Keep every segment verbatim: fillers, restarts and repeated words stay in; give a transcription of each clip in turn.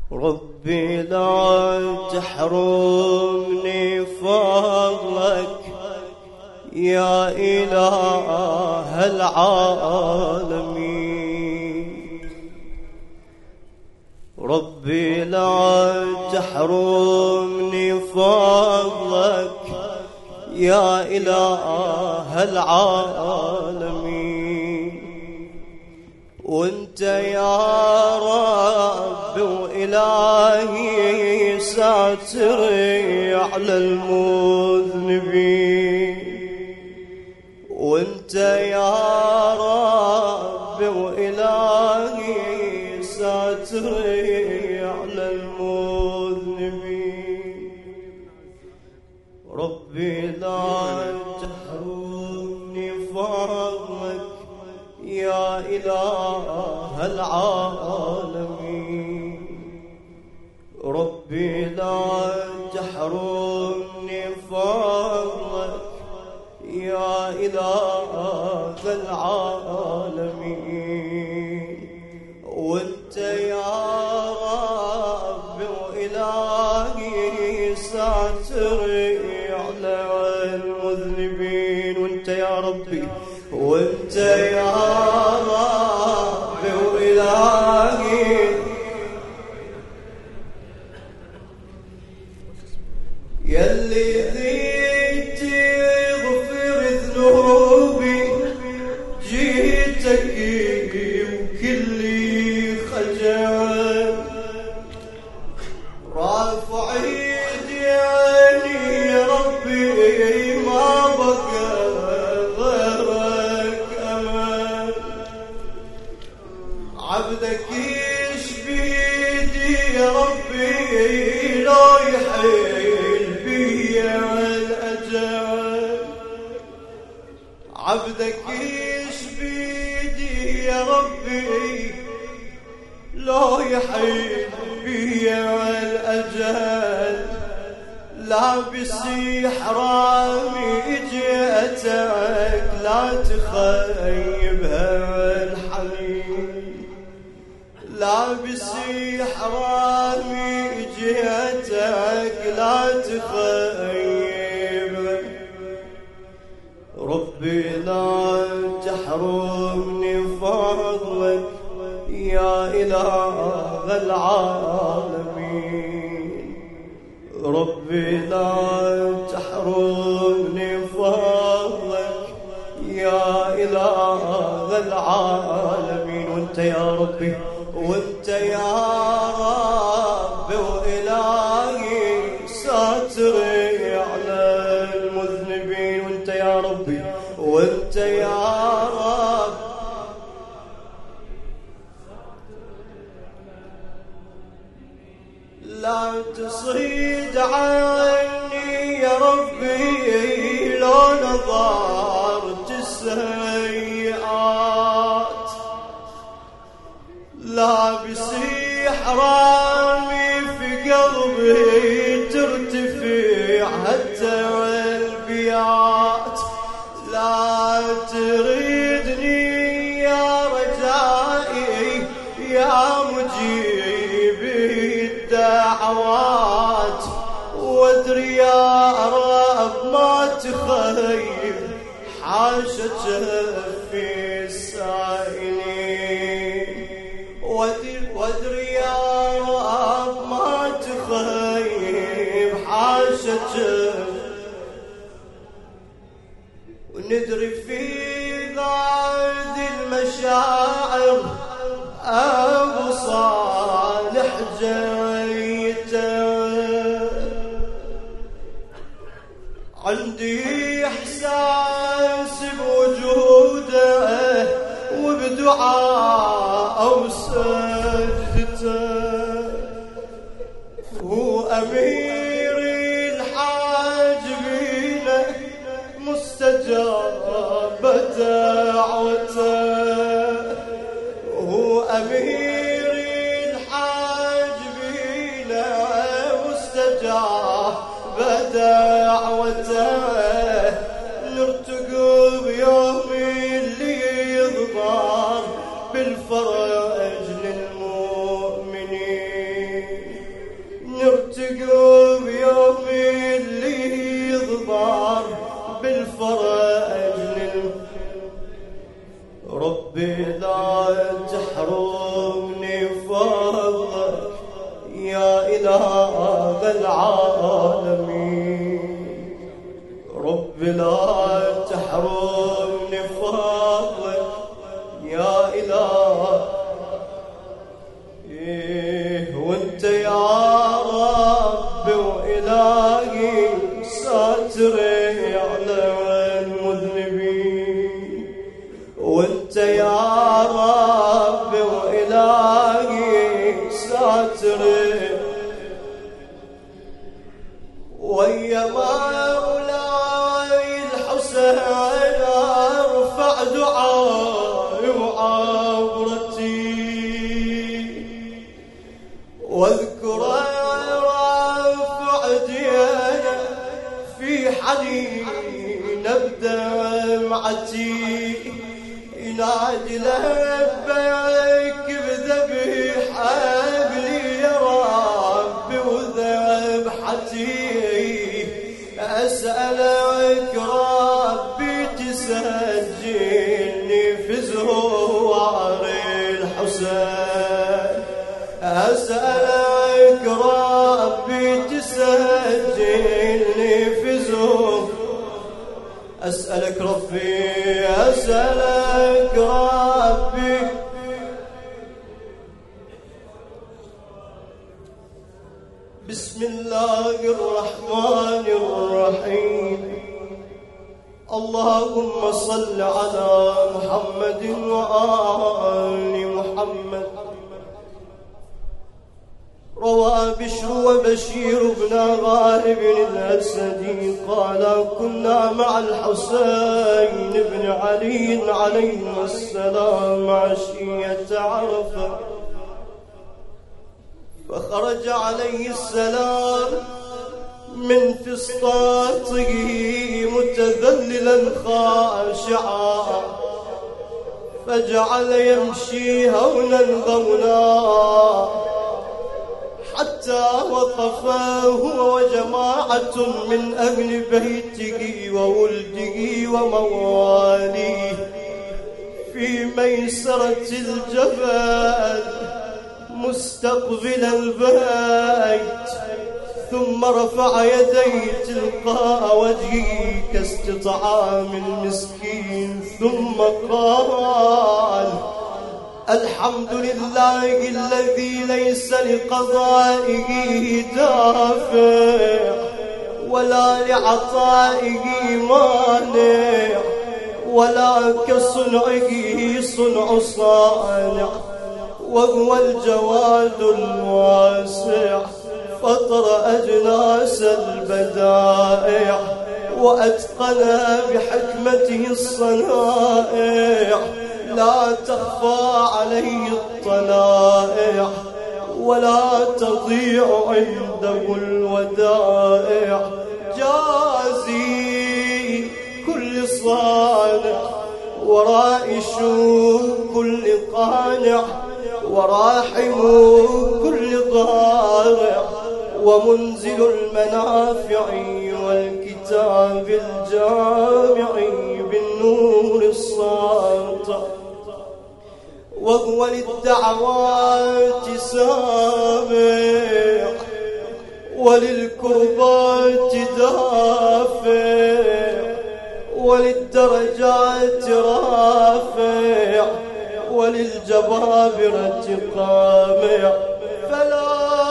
ربي لا تحرمني فضلك يا إله العالمين. ربي لا تحرمني فضلك يا إله العالمين. وانت يا رب وإلهي ساتري على المذنبين. وانت يا رب وإلهي ساتري على المذنبين. ربي لا تحرمني فضلك يا إله العالمين. ربي لا تحرمني فضلك يا إله العالمين. وانت يا رب وإلهي ساتري على المذنبين. وانت يا ربي وانت يا رب وإلهي يلي ذيت تغفر ذنوبي جيتك وكلي خجل رافع ايدي عيني يا ربي ما بقى غيرك امل. عبدك يشبي ايدي يا ربي لا يحيل بيا الاجل. عبدك يشبي ايدي يا ربي لا يحيل بيا الاجل. لابسي حرامي جئتك لا تخيبها الحنين. لابسي حرامي جئتك لا تخيبها. ربي لا تحرمني فضلك يا إله العالمين. ربي لا تحرمني فضلك يا إله العالمين. وانت يا ربي وانت يا رب وإلهي ساتري على المذنبين. وانت يا ربي وانت يا رب لا تصيد عني يا ربي لو نظرت السيئات. لابسي حرامي في قلبي ترتفع حتى البيات. لا تريدني يا رجائي يا مجيبي الدعوات. وادري يا رب ما تخيب حاشة في السائلين. وادري يا رب ما تخيب حاشة. وندري في قاعد المشاعر أبو صالح جيته. عندي إحساس بوجوده وبدعاء وسجدته. هو أمير الحاجبين مستجاب دعوته. هو أمير الحاجبين مستجاب دعوته. نرتقب يوم اللي يضمر بالفرج للمؤمنين. إله العالمين. رب لا تحرمني فضلك يا إله، إيه وانت يا رب وإلهي ساتري على المذنبين، وانت يا رب وإلهي ساتري ويا مولاي الحسين ارفع دعائي وعبرتي واذكر رافع دينا في حنين بدمعتي ينادي لبيك بذبح عقلي يا ربي وذبحتي، أسألك ربي تسجلني في زوار الحسين، أسألك ربي تسجلني في زوار، أسألك ربي أسألك ربي بسم الله الرحمن الرحيم. اللهم صل على محمد وآل محمد. روى بشر وبشير بن غالب الأسدي قال كنا مع الحسين بن علي عليه السلام عشية عرفة، فخرج عليه السلام من فسطاطه متذللا خاشعا، فجعل يمشي هونا غونا حتى وقف هو وجماعة من أهل بيته وولده ومواليه في ميسرة الجبل مستقبل البيت، ثم رفع يديه تلقاء وجهه كاستطعام المسكين، ثم قال الحمد لله الذي ليس لقضائه دافع ولا لعطائه مانع ولا كصنعه صنع صانع، وهو الجواد الواسع فطر أجناس البدائع وأتقن بحكمته الصنائع، لا تخفى عليه الطلائع ولا تضيع عنده الودائع، جازي كل صانع ورائش كل قانع وراحم كل ضارع، ومنزل المنافع والكتاب الجامع بالنور الساطع، وهو للدعوات سامع وللكربات دافع وللدرجات رافع وللجبابرة قامع، فلا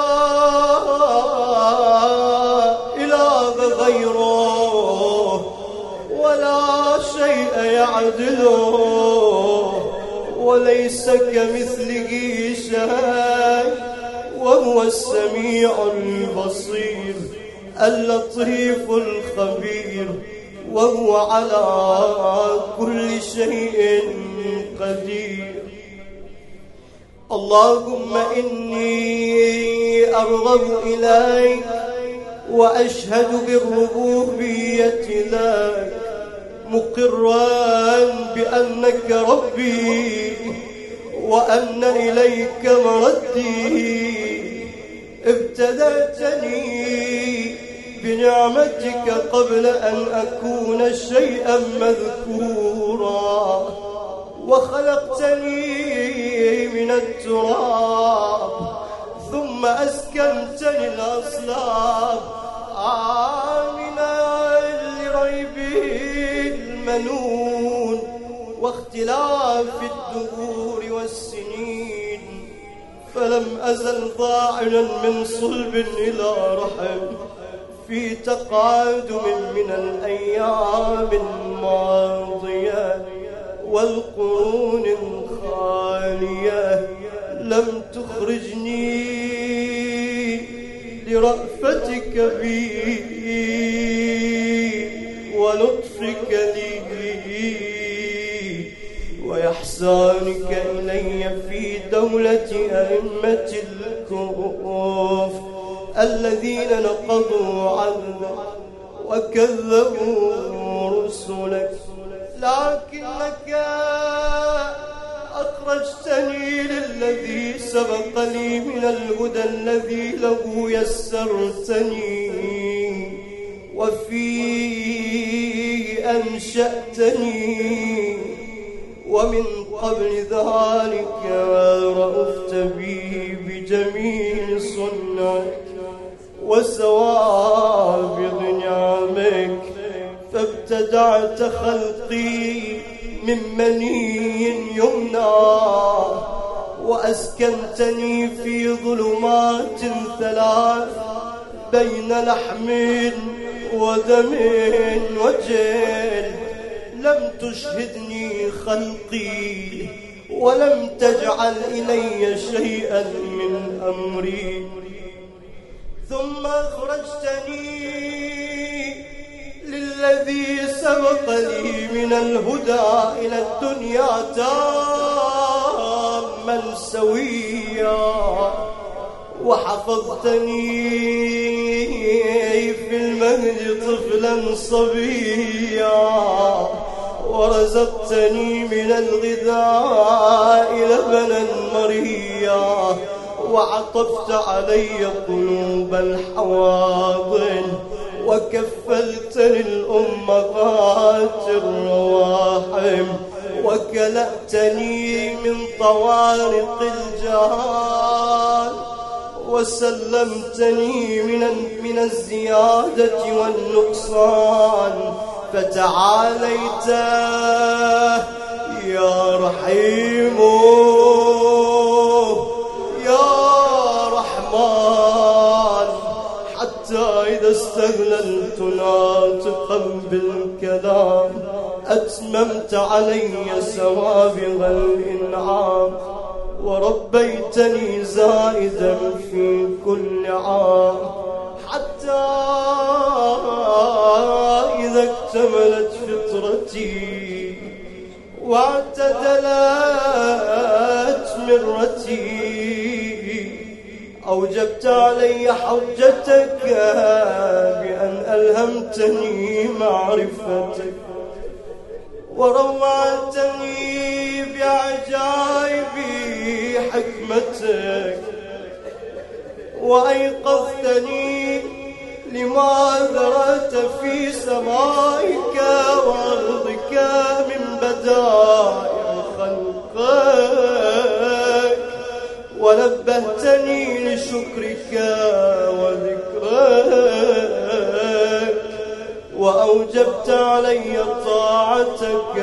إله غيره ولا شيء يعدله وليس كمثله شيء، وهو السميع البصير اللطيف الخبير، وهو على كل شيء قدير. اللهم إني أرغب إليك وأشهد بالربوبية لك، مقرا بأنك ربي وأن إليك مردي، ابتدأتني بنعمتك قبل أن أكون شيئا مذكورا، وخلقتني من التراب ثم أسكنتني الأصلاب آمنا لريبه المنون واختلاف الدهور والسنين، فلم أزل ضاعنا من صلب إلى رحم في تقادم من الأيام الماضية والقرون الخالية. لم تخرجني لرأفتك بي ولطفك لي وإحسانك إلي في دولة أئمة الكهوف الذين نقضوا عنك وكذبوا رسلك، لكنك أخرجتني للذي سبق لي من الهدى الذي له يسرتني وفيه أنشأتني، ومن قبل ذلك رأفت بي بجميل صنعك وسوابغ نعمك، فابتدعت خلقي من مني يمنى وأسكنتني في ظلمات ثلاث بين لحم ودم وجل. لم تشهدني خلقي ولم تجعل إلي شيئا من أمري، ثم أخرجتني للذي سبق لي من الهدى إلى الدنيا تاما سويا، وحفظتني في المهد طفلا صبيا، ورزقتني من الغذاء لبنا مريا، وعطفت علي قلوب الحواضن، وكفلتني الأمهات الرواحم، وكلأتني من طوارق الجهال، وسلمتني من من الزيادة والنقصان. فتعاليت يا رحيم يا رحمن، حتى إذا استهللت ناطقا بالكلام أتممت علي سوابغ الإنعام، وربيتني زائدا في كل عام، حتى إذا اكتملت فطرتي واعتدلت مرتي أوجبت علي حجتك بأن ألهمتني معرفتك، وروعتني بعجائب حكمتك، وأيقظتني لما ذرأت في سمائك وأرضك من بدائع خلقك، ونبهتني لشكرك وذكرك، وأوجبت علي طاعتك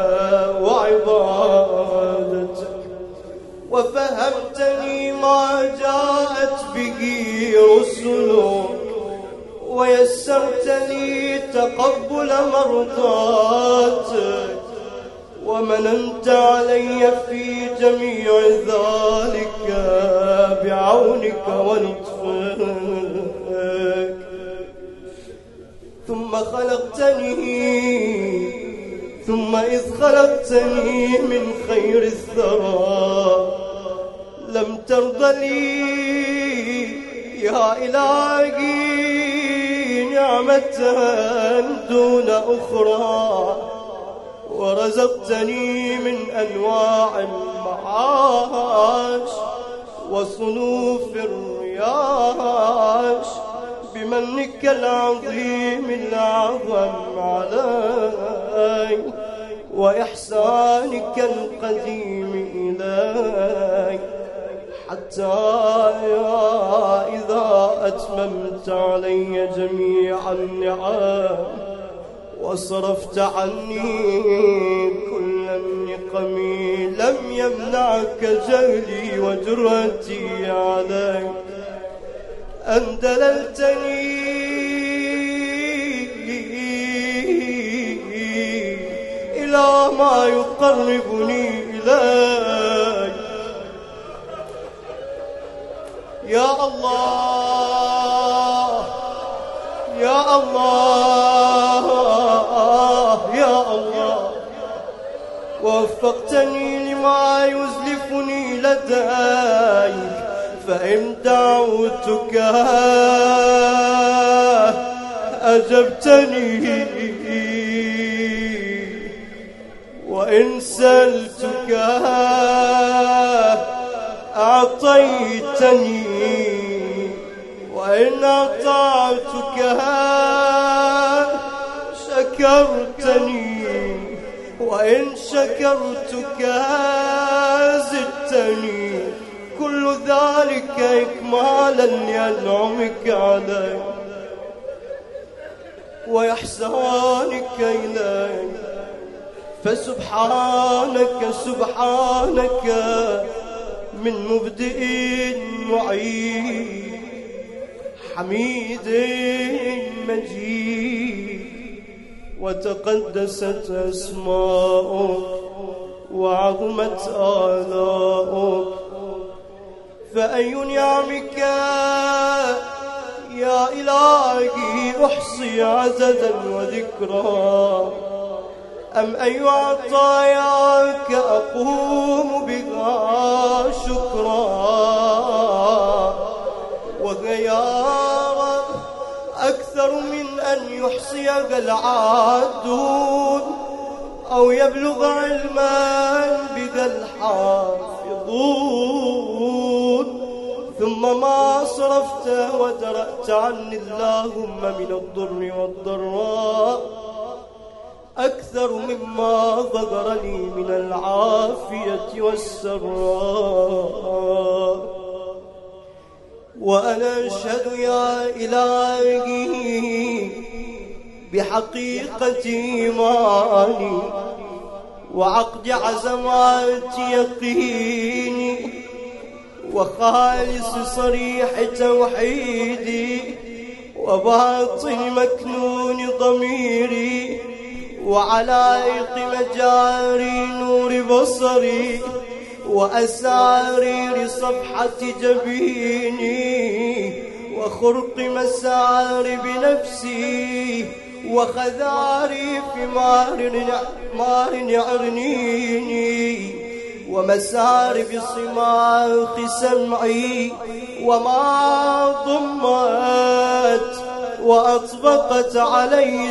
وعبادتك، وفهمتني ما جاءت به رسلك، ويسرت لي تقبل مرضاتك، ومننت علي في جميع ذلك بعونك ولطفك. ثم خلقتني ثم إذ خلقتني من خير الثرى لم ترض لي يا إلهي نعمة دون أخرى، ورزقتني من أنواع المعاش وصنوف الرياش بمنك العظيم الأعظم علي، وإحسانك القديم إلي، حتى إذا أتممت علي جميع النعم وصرفت عني كل النقم لم يمنعك جهلي وجرأتي عليك أن دللتني إلى ما يقربني إليك. يا الله يا الله يا الله، وفقتني لما يزلفني لديك، فإن دعوتك أجبتني، وإن سألتك أعطيتني، وإن أطعتك شكرتني، وإن شكرتك زدتني، كل ذلك إكمالا لأنعمك علي وإحسانك إلي. فسبحانك سبحانك من مبدئ معيد، حميد مجيد، وتقدست أسماؤك وعظمت آلاؤك. فأي نعمك يا إلهي أحصي عددا وذكرا، أم أي عطاياك أقوم بها شكرا وغيارا أكثر من أن يحصيها العادون أو يبلغ علما بها الحافظون. ثم ما صرفت ودرأت عني اللهم من الضر والضراء أكثر مما ظهر لي من العافية والسراء. وأنا أشهد يا إلهي بحقيقة إيماني وعقد عزمات يقيني وخالص صريح توحيدي وباطن مكنون ضميري وعلائق مجاري نور بصري وأسارير صفحة جبيني وخرق مسارب نفسي وخذاريف مار عرنيني ومسارب صماخ سمعي وما ضمت وأطبقت علي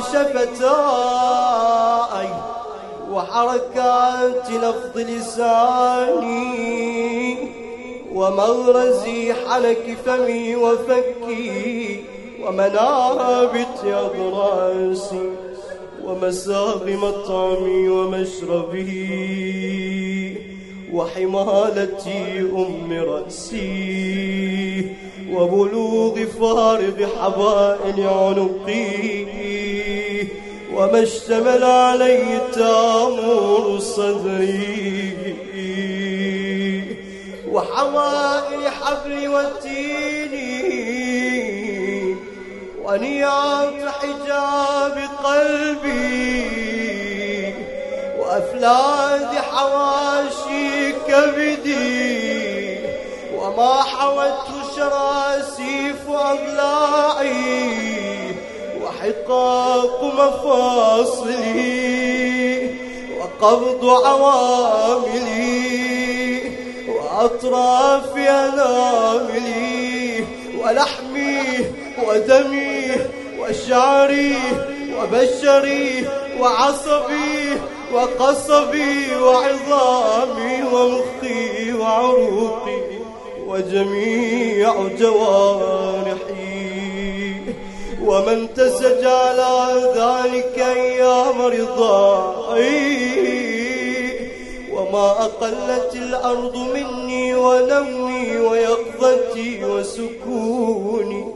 شفتاي وحركات لفظ لساني ومغرزي حنك فمي وفكي ومنابت أضراسي ومساغ مطعمي ومشربي وحمالتي أم رأسي وبلوغ فارغ حبائل عنقي وما اشتمل عليه تامور صدري وحوائل حبل وتيني ونيات حجاب قلبي وأفلاذ حواشي كبدي وما حوته شراسيف أضلاعي وحقاق مفاصلي وقبض عواملي وأطراف أناملي ولحمي ودمي وشعري وبشري وعصبي وقصبي وعظامي ومخي وعروقي وجميع جوارحي ومن تسج على ذلك أيام رضاعي ما أقلت الأرض مني ونومي ويقظتي وسكوني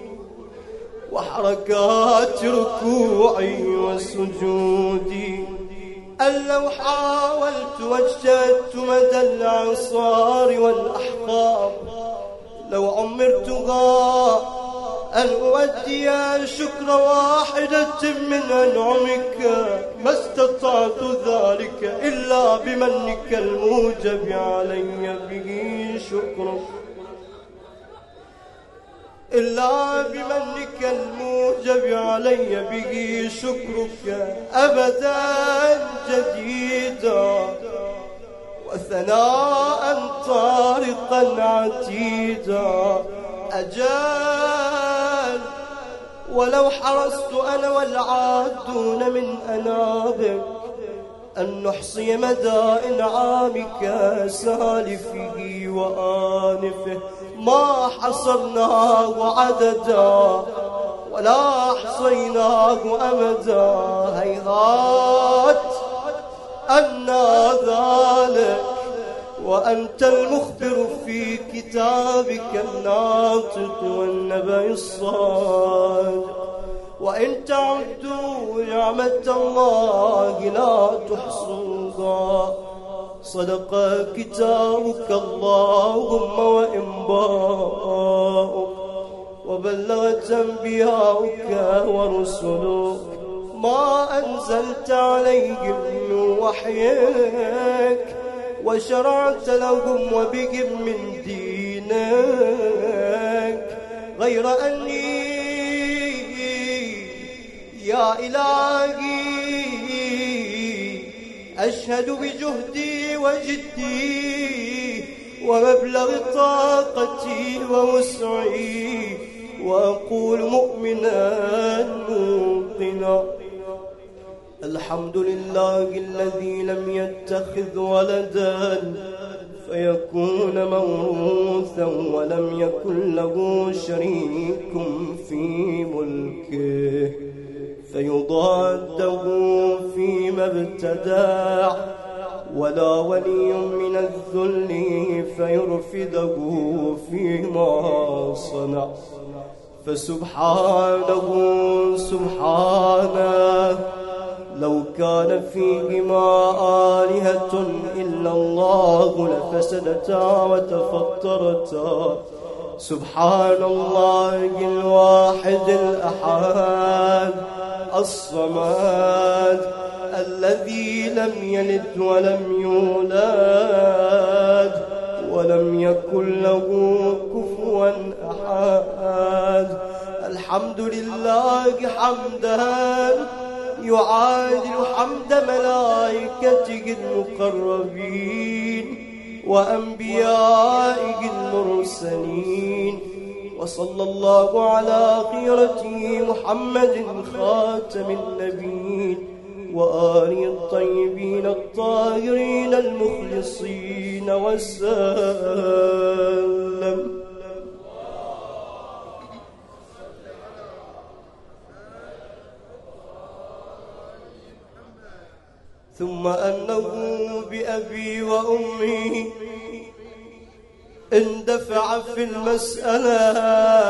وحركات ركوعي وسجودي. أن لو حاولت واجتهدت مدى الأعصار والأحقاب لو عمرتها أن أؤدي شكر واحدة من أنعمك ما استطعت ذلك إلا بمنك الموجب علي به شكرك إلا بمنك الموجب علي به شكرك أبدا جديدا وثناء طارقا عتيدا. أجل ولو حرصت أنا والعادون من أنابك أن نحصي مدى إنعامك سالفه وآنفه ما حصرناه عددا ولا أحصيناه أمدا. هيهات أنى ذلك وأنت المخبر في كتابك الناطق والنبأ الصادق. وإن تعدوا نعمة الله لا تحصوها. صدق كتابك اللهم وإنباؤك وبلغت أنبياؤك ورسلك ما أنزلت عليهم من وحيك وشرعت لهم وبهم من دينك غير أني يا إلهي أشهد بجهدي وجدي ومبلغ طاقتي ووسعي وأقول مؤمنا موقنا الحمد لله الذي لم يتخذ ولدا فيكون موروثا ولم يكن له شريك في ملكه فيضاده فيما ابتدع ولا ولي من الذل فيرفده فيما صنع. فسبحانه سبحانه لو كان فيهما آلهة إلا الله لفسدتا وتفطرتا. سبحان الله الواحد الأحد الصمد الذي لم يلد ولم يولد ولم يكن له كفوا أحد. الحمد لله حمدا يعادل حمد ملائكته المقربين وأنبيائه المرسلين. وصلى الله على خيرته محمد خاتم النبيين وآله الطيبين الطاهرين المخلصين وسلم. ثم أنه بأبي وأمي اندفع في المسألة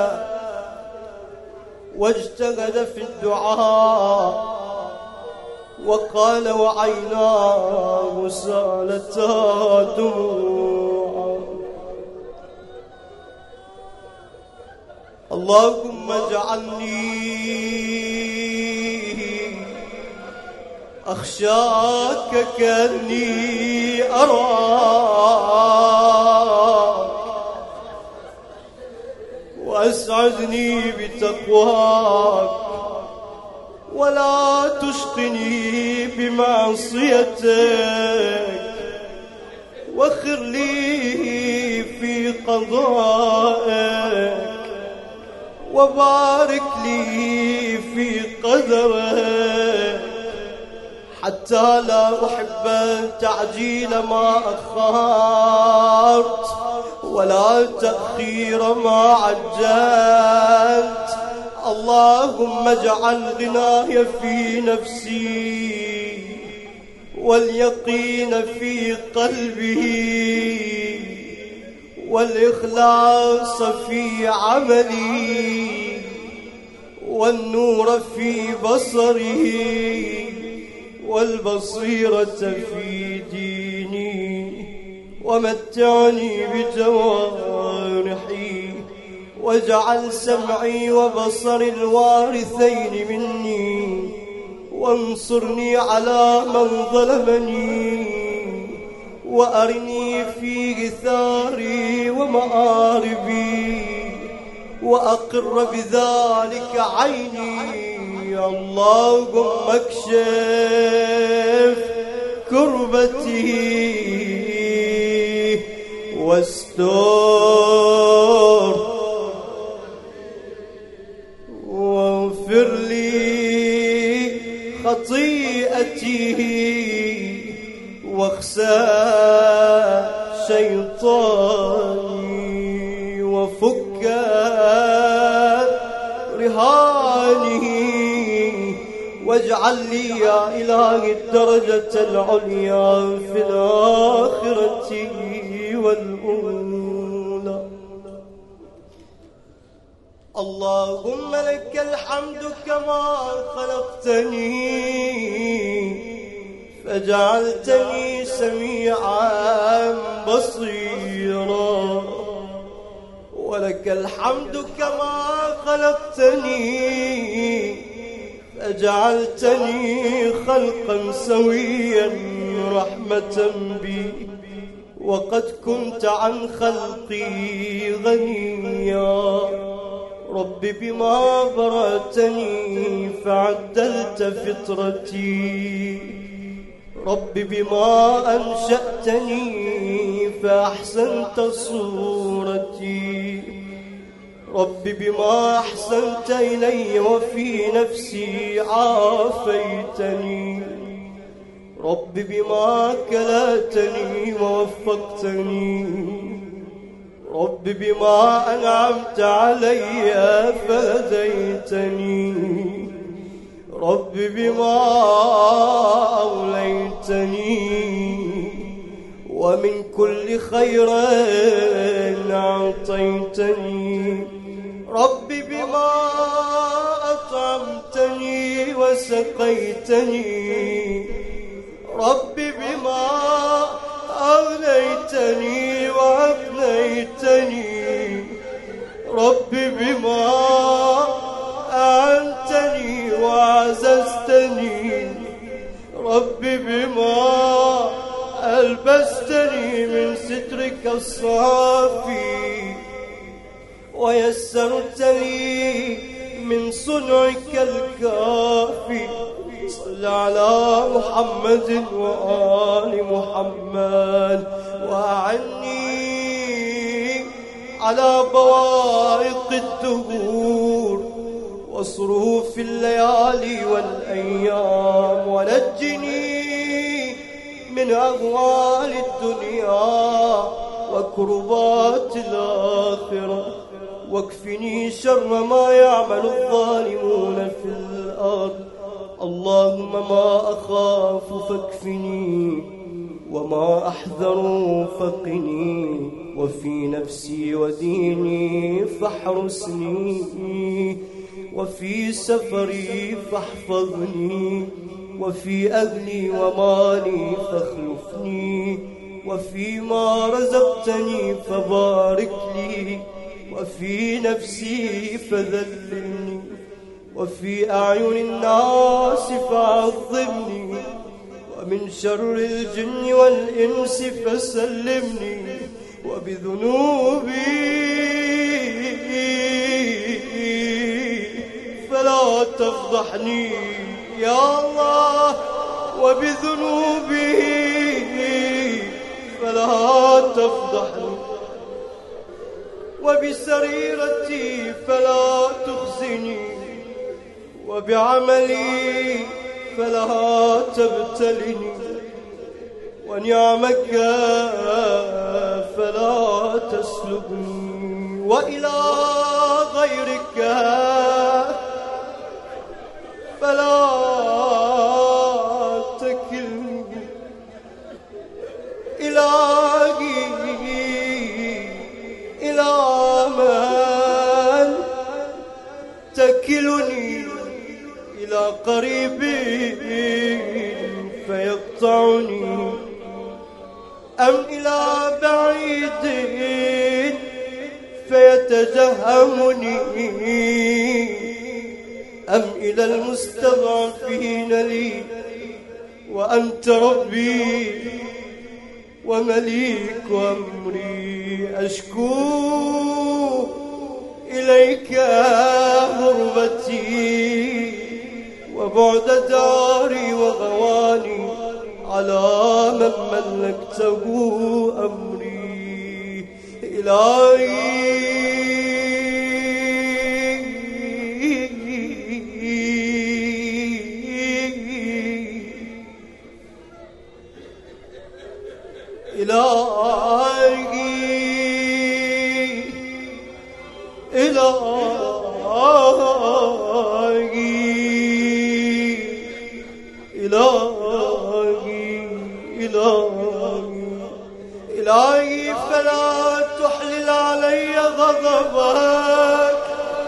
واجتهد في الدعاء وقال وعيناه سالتا دموعا اللهم اجعلني أخشاك كأني أراك وأسعدني بتقواك ولا تشقني بمعصيتك واخر لي في قضائك وبارك لي في قدرك حتى لا أحب تعجيل ما أخرت ولا تأخير ما عجلت. اللهم اجعل غناي في نفسي واليقين في قلبه والإخلاص في عمله والنور في بصره والبصيرة في ديني. ومتعني بجوارحي واجعل سمعي وبصري الوارثين مني، وانصرني على من ظلمني، وأرني في ثاري ومآربي، وأقر بذلك عيني. اللهم اكشف كربتي واستر واغفر لي خطيئتي واخسى شيطاني وفك رهانه، واجعل لي يا إلهي الدرجة العليا في الآخرة والأولى. اللهم لك الحمد كما خلقتني فجعلتني سميعا بصيرا، ولك الحمد كما خلقتني فجعلتني خلقا سويا رحمة بي، وقد كنت عن خلقي غنيا. رب بما برأتني فعدلت فطرتي، رب بما أنشأتني فأحسنت صورتي، رب بما أحسنت إلي وفي نفسي عافيتني، رب بما كلاتني ووفقتني، رب بما أنعمت علي فهديتني، رب بما أوليتني، ومن كل خير أعطيتني، رب بما أطعمتني وسقيتني، رب بما أغنيتني وأغنيتني، رب بما أعنتني وعززتني، رب بما ألبستني من سترك الصافي ويسرت لي من صنعك الكافي. صل على محمد وآل محمد، وأعني على بوائق الدهور وصروف الليالي والأيام، ونجني من أهوال الدنيا وكربات الآخرة، واكفني شر ما يعمل الظالمون في الأرض. اللهم ما أخاف فاكفني، وما أحذر فقني، وفي نفسي وديني فاحرسني، وفي سفري فاحفظني، وفي أهلي ومالي فاخلفني، وفيما رزقتني فبارك لي، وفي نفسي فذللني، وفي أعين الناس فعظمني، ومن شر الجن والإنس فسلمني، وبذنوبي فلا تفضحني يا الله، وبذنوبي فلا تفضحني، وبسريرتي فلا تخزني، وبعملي فلا تبتلني، ونعمك فلا تسلبني، وإلى غيرك فلا تكلني. قريب فيقطعني أم إلى بعيد فيتجهمني أم إلى المستضعفين لي وأنت ربي ومليك أمري أشكو إليك غربتي وبعد داري وغواني على من ملكته أمري إلهي إلهي إلهي إلهي إلهي إلهي فلا تحلل علي غضبك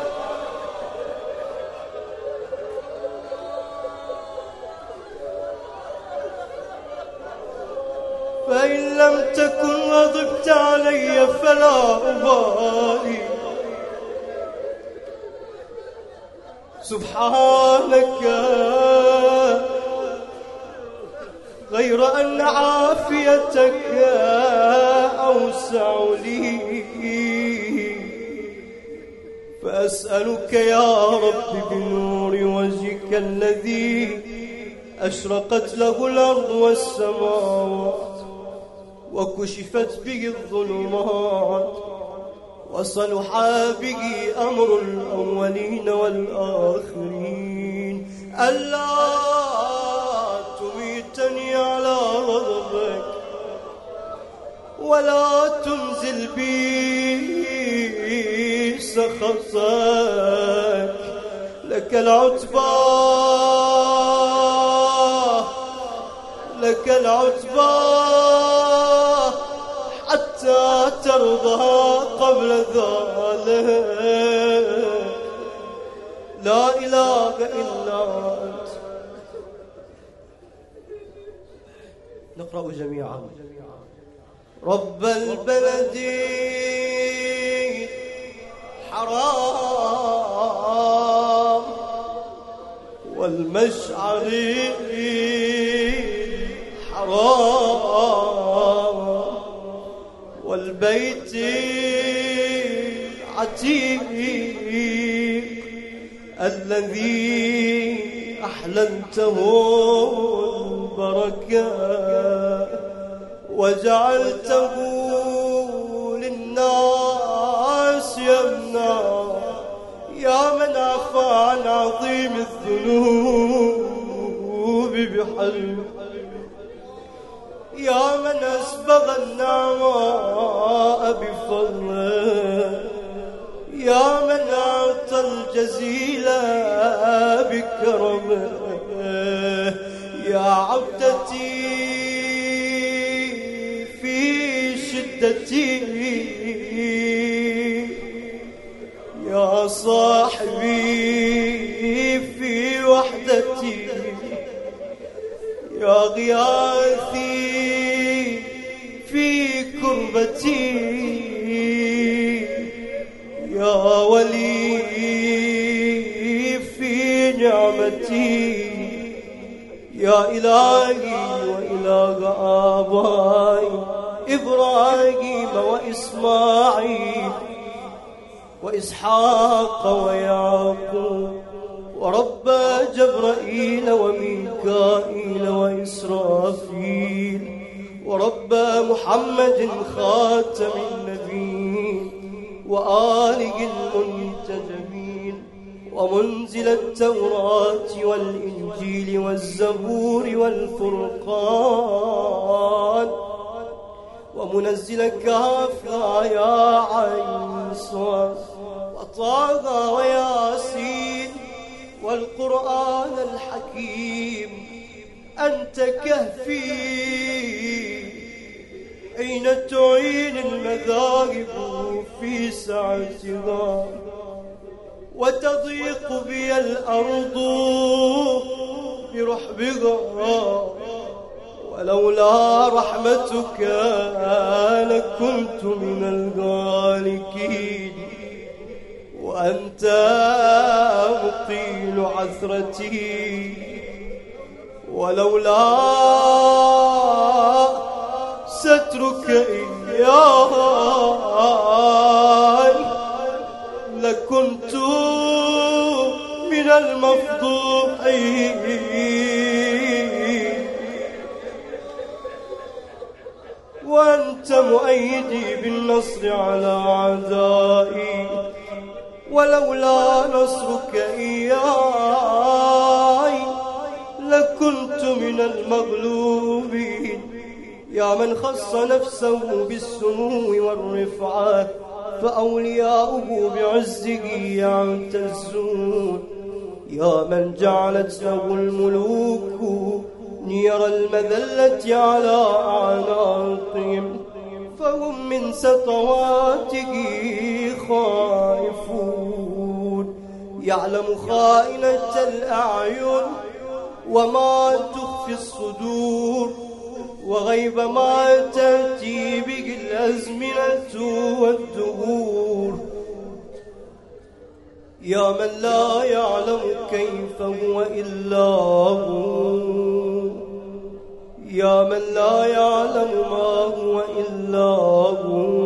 فإن لم تكن غضبت علي فلا أبالي سبحانك غير أن عافيتك أوسع لي فأسألك يا رب بنور وجهك الذي أشرقت له الأرض والسماوات وكشفت به الظلمات وصلح به أمر الأولين والآخرين ألا تميتني على غضبك ولا تنزل بي سخطك لك العتبى لك العتبى حتى ترضى قبل ذلك لا إله إلا أنت. نقرأ جميعا. رب البلد حرام والمشعر حرام والبيت عتيق الذي أحللته البركة وجعلته للناس يمنع يا من عفى عن عظيم الذنوب بحلم يا من أسبغ النعماء بفضله يا من أعطى الجزيل بكرمه يا عبدتي في شدتي يا صاحبي في وحدتي يا غياثي في كربتي يا ولي في نعمتي يا إلهي وإله آبائي إبراهيم وإسماعيل وإسحاق ويعقوب ورب جبرائيل وميكائيل وإسرافيل ورب محمد خاتم النبيين وآله المنتجبين ومنزل التوراة والإنجيل والزبور والفرقان ومنزل الكهف يا عين صاد وطه وياسين والقرآن الحكيم أنت كهفي حين تعين المذاهب في سعتها وتضيق بي الأرض برحبها، ولولا رحمتك لكنت من الهالكين، وأنت مقيل عثرتي، ولولا سترك إياي لكنت من المفضوحين، وأنت مؤيدي بالنصر على أعدائي، ولولا نصرك إياي لكنت من المغلوبين. يا من خص نفسه بالسمو والرفعة فأولياؤه بعزه يعتزون، يا من جعلت له الملوك نير المذلة على أعناقهم، فهم من سطواته خائفون. يعلم خائنة الأعين وما تخفي الصدور، وغيب ما تأتي به الأزمنة والدهور. يا من لا يعلم كيف هو إلا هو، يا من لا يعلم ما هو إلا هو،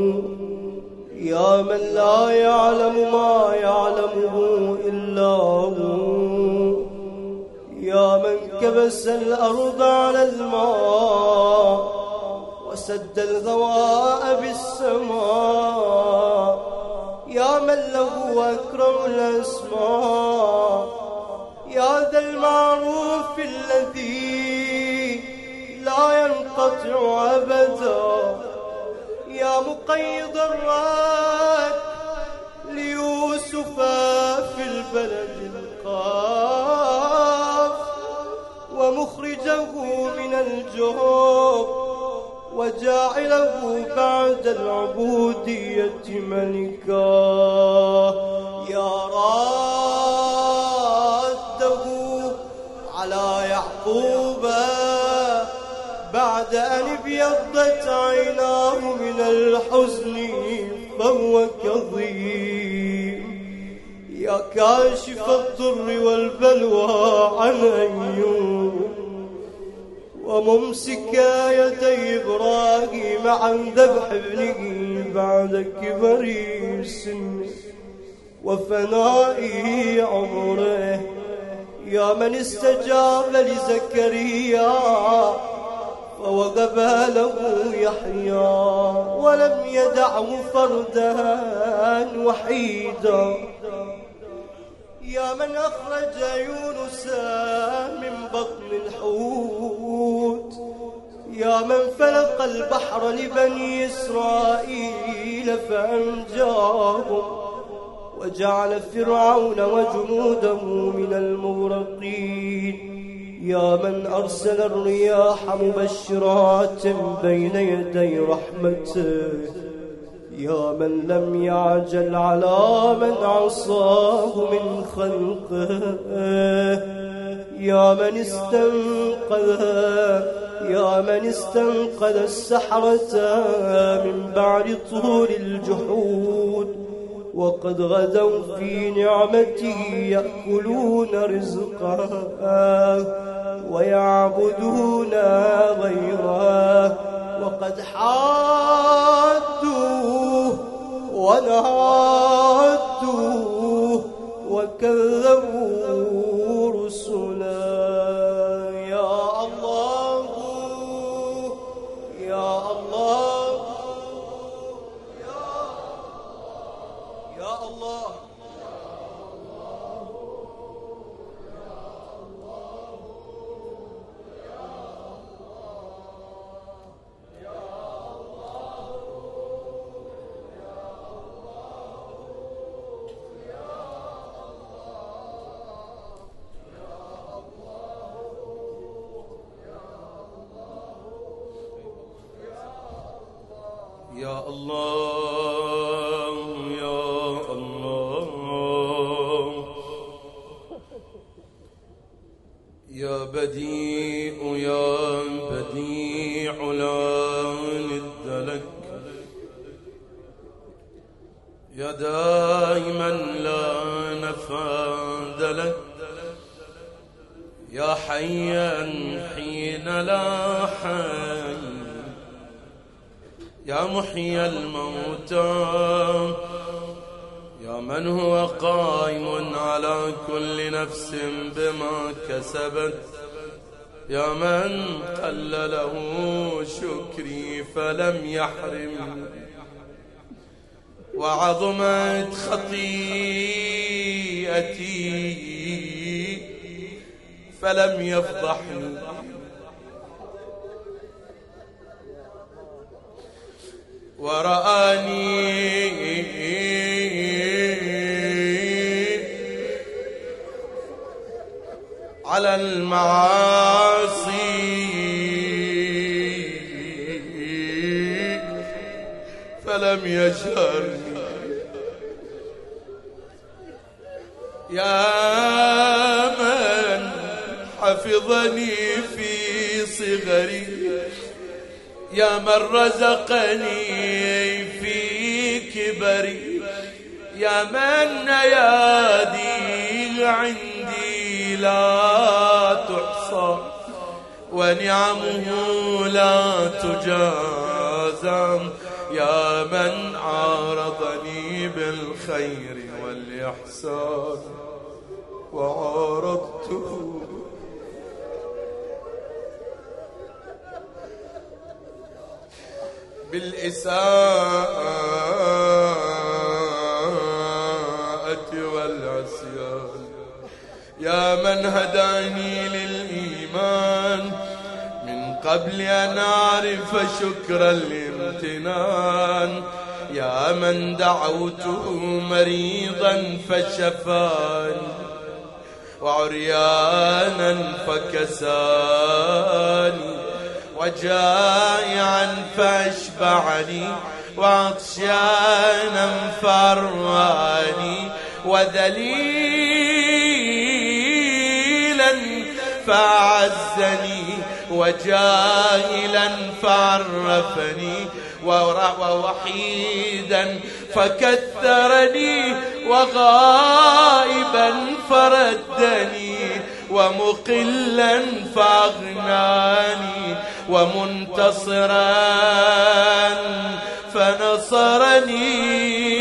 يا من لا يعلم ما يعلمه إلا هو، يا من كبس الأرض على الماء وسد الهواء بالسماء، يا من له أكرم الأسماء، يا ذا المعروف الذي لا ينقطع أبدا، يا مقيض الراد ليوسف في البلد القاف، ومخرجه من الجوب وجاعله بعد العبودية ملكا، يا راده على يعقوب بعد أن ابيضت عيناه من الحزن فهو كظيم، يا كاشف الضر والبلوى عن أيوب، وممسك يدي إبراهيم عن ذبح ابنه بعد كبر سنه وفناء عمره، يا من استجاب لزكريا فوهب له يحيى ولم يدعه فردا وحيدا، يا من أخرج يونس من بطن الحوت، يا من فلق البحر لبني إسرائيل فأنجاهم وجعل فرعون وجنوده من المغرقين، يا من أرسل الرياح مبشرات بين يدي رحمته، يا من لم يعجل على من عصاه من خلقه، يا من استنقذ يا من استنقذ السحرة من بعد طول الجحود، وقد غدوا في نعمته يأكلون رزقه ويعبدون غيره، وقد حادوه ونادوه وكذبوا رسلا. يا الله يا الله يا الله يا الله يا الله بديع يا بديع لا ند لك، يا دائما لا نفاد لك، يا حيا حين لا حي، يا محيي الموتى، يا من هو قائم على كل نفس بما كسبت، يا من قل له شكري فلم يحرم، وعظمت خطيئتي فلم يفضحني، ورآني على المعاصي فلم يجهرني، يا من حفظني في صغري، يا من رزقني في كبري، يا من يادي عندي لا تحصى، ونعمه لا تجازى، يا من عارضني بالخير والإحسان وعارضته بالإساءة والعصيان، يا من هداني للإيمان من قبل أن أعرف شكر الامتنان، يا من دعوته مريضا فشفاني، وعريانا فكساني، وجائعا فاشبعني، وعطشانا فرواني، وذليلا فعزني، وجاهلا فعرفني، ووحيدا فكثرني، وغائبا فردني، ومقلا فأغناني، ومنتصرا فنصرني،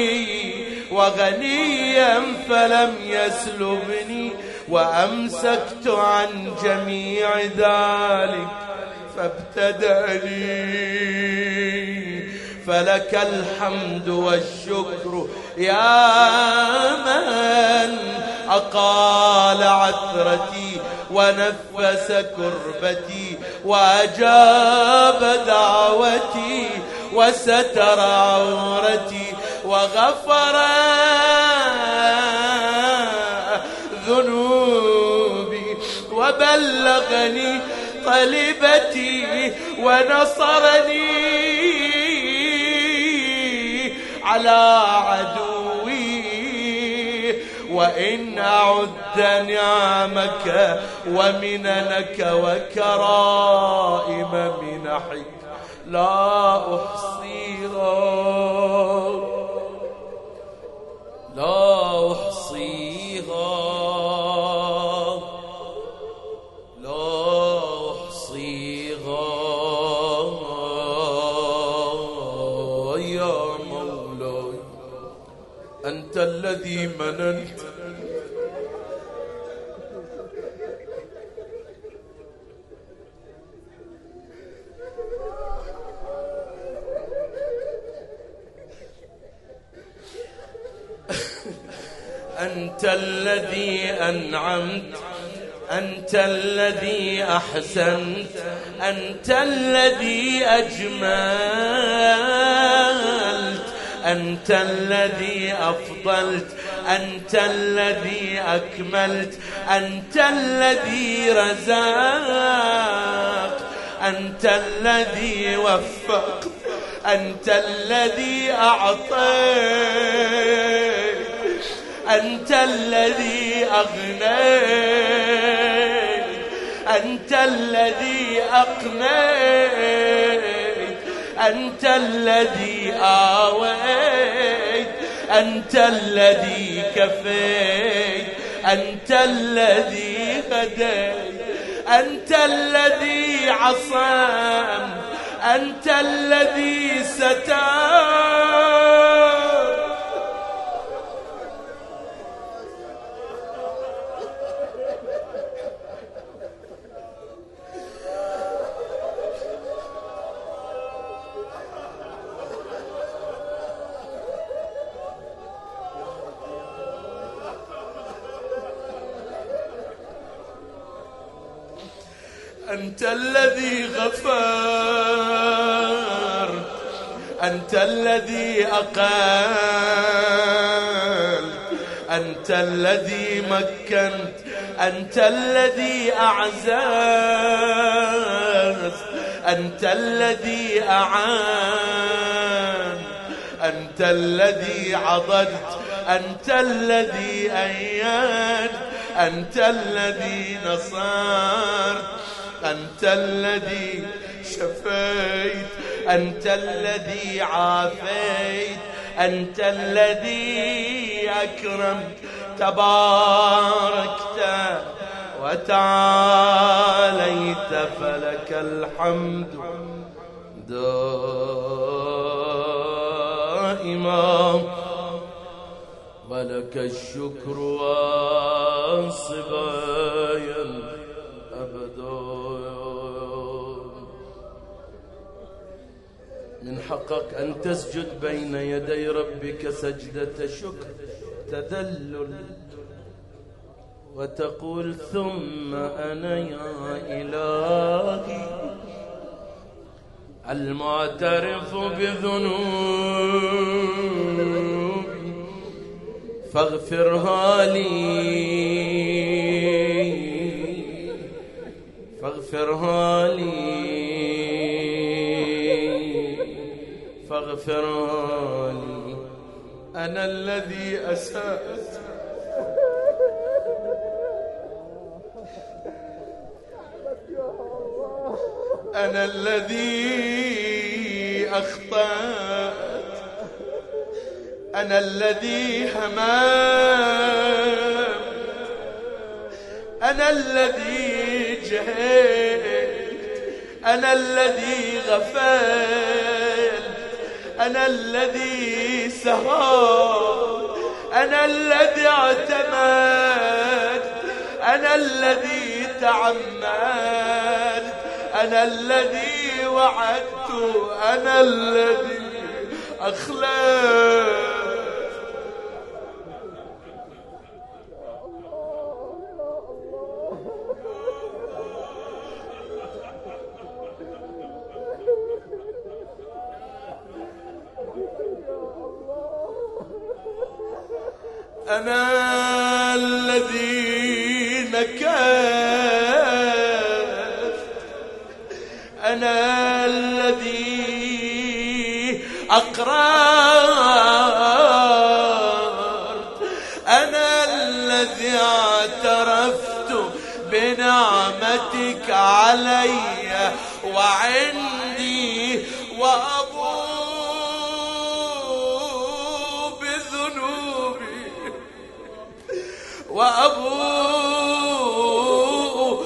وغنيا فلم يسلبني، وأمسكت عن جميع ذلك فابتدأ لي، فلك الحمد والشكر يا من أقال عثرتي ونفس كربتي، وأجاب دعوتي، وستر عورتي، وغفر ذنوبي، وبلغني طلبتي، ونصرني على عدوي. وإن أعد نعمك ومننك وكرائم منحك لا أحصيها لا أحصيها لا أحصيها يا مولاي، أنت الذي مننت أنت الذي أنعمت، أنت الذي أحسنت، أنت الذي أجملت، أنت الذي أفضلت، أنت الذي أكملت، أنت الذي رزقت، أنت الذي وفقت، أنت الذي أعطيت، أنت الذي أغنيت، أنت الذي أقنيت، أنت الذي آويت، أنت الذي كفيت، أنت الذي هديت، أنت الذي عصمت، أنت الذي سترت. أنت الذي غفر، أنت الذي أقل، أنت الذي مكنت، أنت الذي أعزز، أنت الذي أعان، أنت الذي عضدت، أنت الذي أيدت، أنت الذي نصرت، أنت الذي شفيت، أنت الذي عافيت، أنت الذي أكرمت. تباركت وتعاليت فلك الحمد دائما ولك الشكر واصبا أبدا. من حقك أن تسجد بين يدي ربك سجدة شكر تذلل وتقول ثم أنا يا إلهي المعترف بذنوبي فاغفرها لي، فاغفرها لي، فاغفرها لي. أنا الذي أسأت، أنا الذي أخطأت، أنا الذي هممت، أنا الذي جهلت، أنا الذي غفلت، أنا الذي سهرت، أنا الذي اعتمدت، أنا الذي تعمدت، أنا الذي وعدت، أنا الذي أخلفت. أنا الذي نكثت، أنا الذي أقررت، أنا الذي اعترفت بنعمتك علي وعندي وأبوء بذنوبي، وأبوء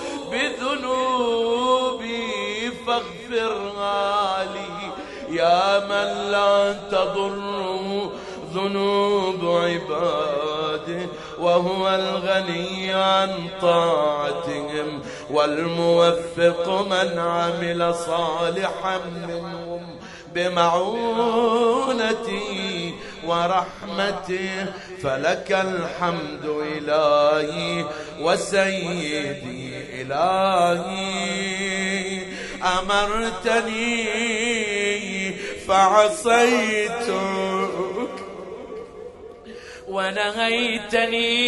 بذنوبي فاغفرها لي يا من لا تضر ذنوب عباده وهو الغني عن طاعتهم والموفق من عمل صالحا منهم بمعونتي ورحمته. فلك الحمد إلهي وسيدي إلهي، أمرتني فعصيتك ونهيتني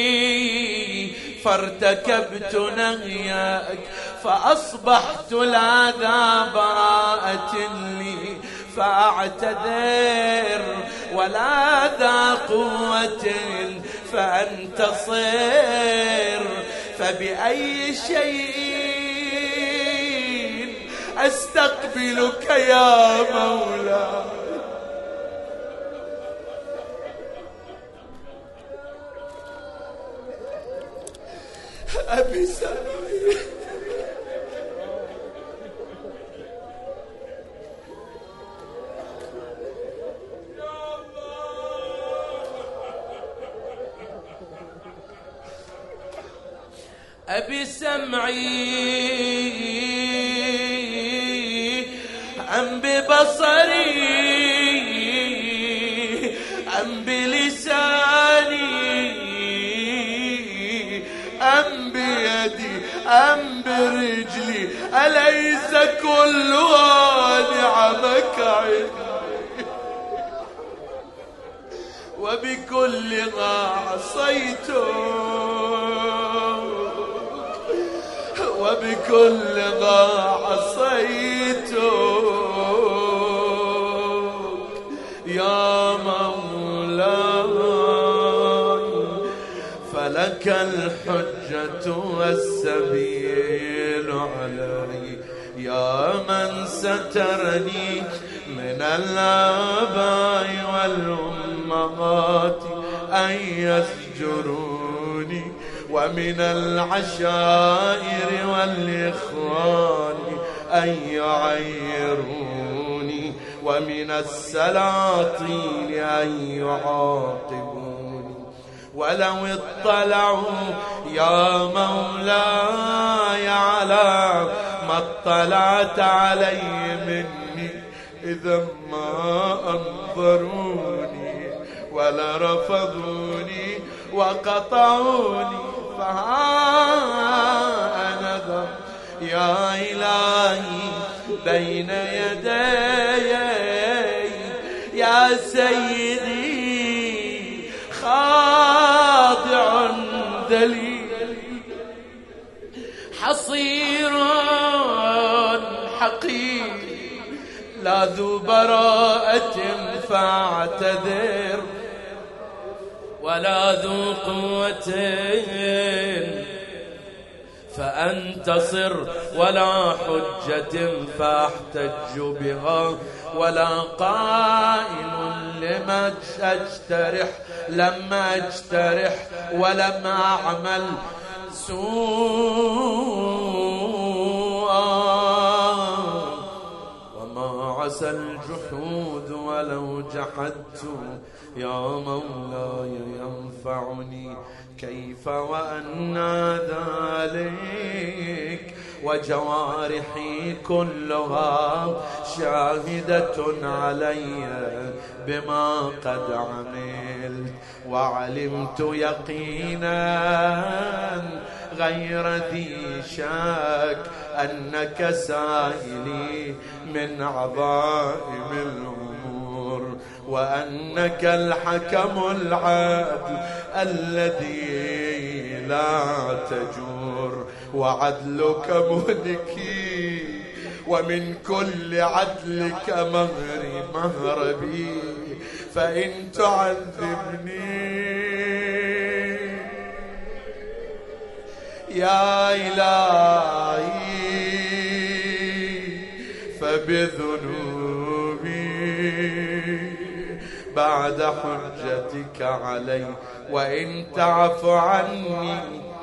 فارتكبت نهيك، فأصبحت لا ذا براءة لي فأعتذر ولا ذا قوة فأنتصر. فبأي شيء أستقبلك يا مولاي. أبي سمعي أبي سمعي أم ببصري أم بلساني أم بيدي أم برجلي، أليس كلها نعمك عندي؟ وبكلها عصيتك وبكلها عصيتك يا مولاي، فلك الحجة والسبيل علي يا من سترني من الآباء والأمهات أن يسجروني، ومن العشائر والإخوان أن يعيروني، ومن السلاطين أن يعاقبوني. ولو اطلعوا يا مولاي على ما اطلعت علي مني إذا ما أنظروني ولا رفضوني وقطعوني. فها أنا ذا يا إلهي بين يدي يا سيدي خاضع ذليل حصير حقير لا ذو براءة فاعتذر ولا ذو قوة فأنتصر ولا حجة فاحتج بها ولا قائل لما أجترح لما أجترح ولم أعمل سوءا وما عسى الجحود ولو جحدت يا مولاي ينفعني كيف وأنى ذلك وجوارحي كلها شاهدة علي بما قد عملت وعلمت يقينا غير ذي شك أنك سائلي من عظائم الأمور وأنك الحكم العادل الذي لا تجور وعدلك مهلكي ومن كل عدلك مغري مهربي فإن تعذبني يا إلهي فبذنوبي بعد حجتك علي وإن تعف عني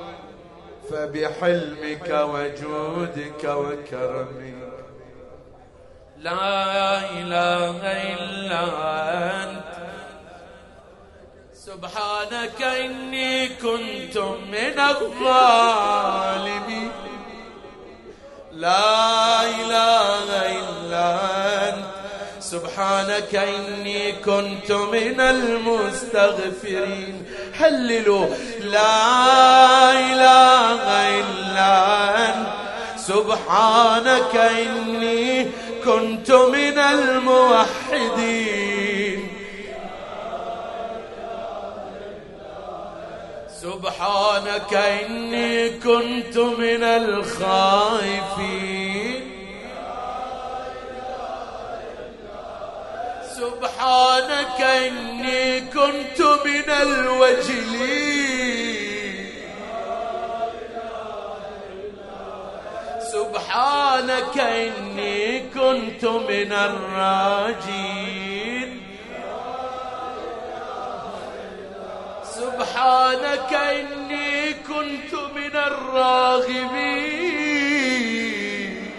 فبحلمك وجودك وكرمك. لا إله إلا أنت سبحانك إني كنت من الظالمين. لا إله إلا أنت سبحانك إني كنت من المستغفرين. هللوا لا إله إلا أنت سبحانك إني كنت من الموحدين. سبحانك إني كنت من الخائفين. سبحانك إني كنت من الوجلين. سبحانك إني كنت من الراجين سبحانك إني كنت من الراغبين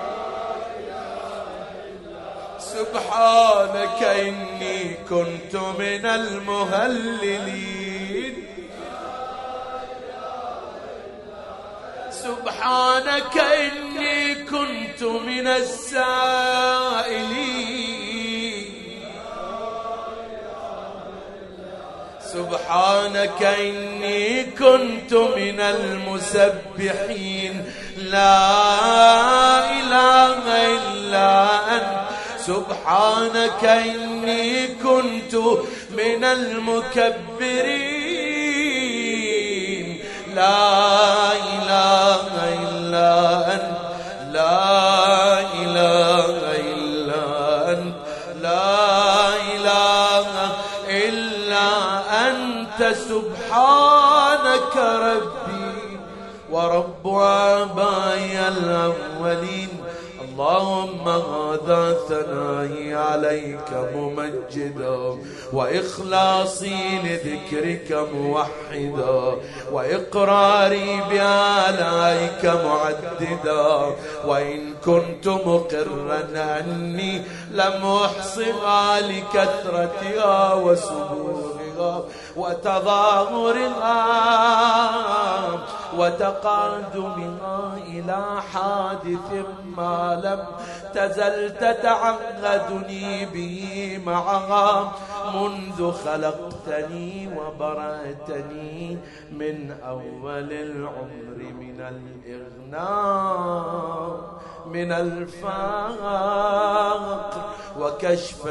سبحانك إني كنت من المهللين سبحانك إني كنت من السائلين سبحانك إني كنت من المسبحين لا إله إلا أنت سبحانك إني كنت من المكبرين لا إله إلا أنت لا إله إلا أنت لا إله إلا أنت سبحانك ربي ورب آبائي الأولين اللهم هذا ثنائي عليك ممجدا وإخلاصي لذكرك موحدا وإقراري بآلائك معددا وإن كنت مقرا أني لم أحصها لكثرتها وسبوغها وتظاهرها وتقادمها إلى حادث ما لم تزل تتعهدني به معها منذ خلقتني وبرأتني من أول العمر من الإغناء من الفقر وكشف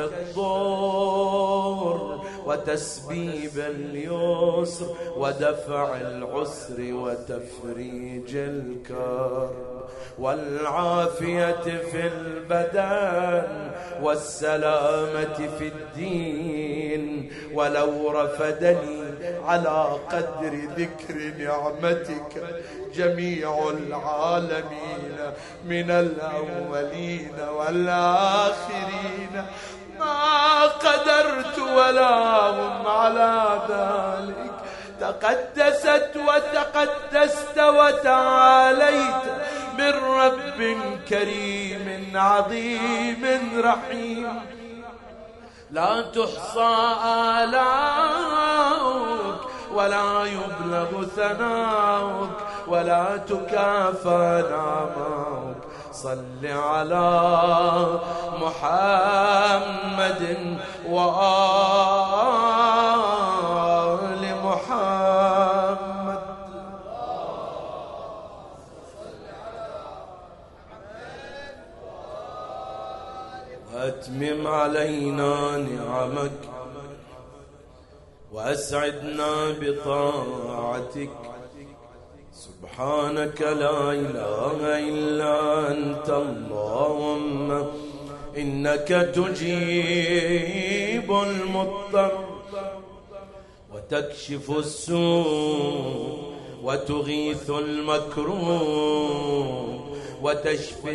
الضر وتسبيب اليسر ودفع العسر وتفريج الكرب والعافية في البدن والسلامة في الدين ولو رفدني على قدر ذكر نعمتك جميع العالمين من الأولين والآخرين ما قدرت ولا هم على ذلك تقدست وتقدست وتعاليت من رب كريم عظيم رحيم لا تحصى آلاؤك ولا يبلغ ثناؤك ولا تكافى نعماؤك صل على محمد وآل محمد وأتمم علينا نعمك وأسعدنا بطاعتك سبحانك لا إله إلا أنت اللهم إنك تجيب المضطر وتكشف السوء وتغيث المكروه وتشفي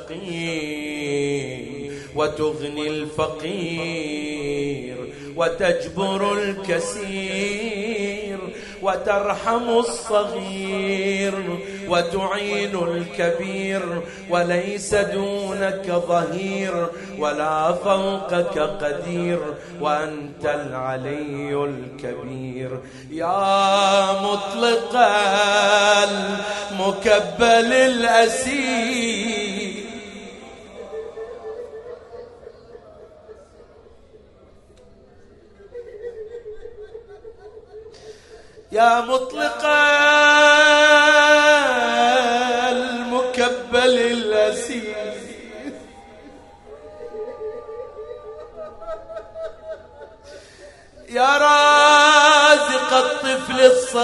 السقيم وتغني الفقير وتجبر الكسير وترحم الصغير وتعين الكبير وليس دونك ظهير ولا فوقك قدير وأنت العلي الكبير يا مطلق المكبل الأسير يا مطلق المكبل الأسير يا رازق الطفل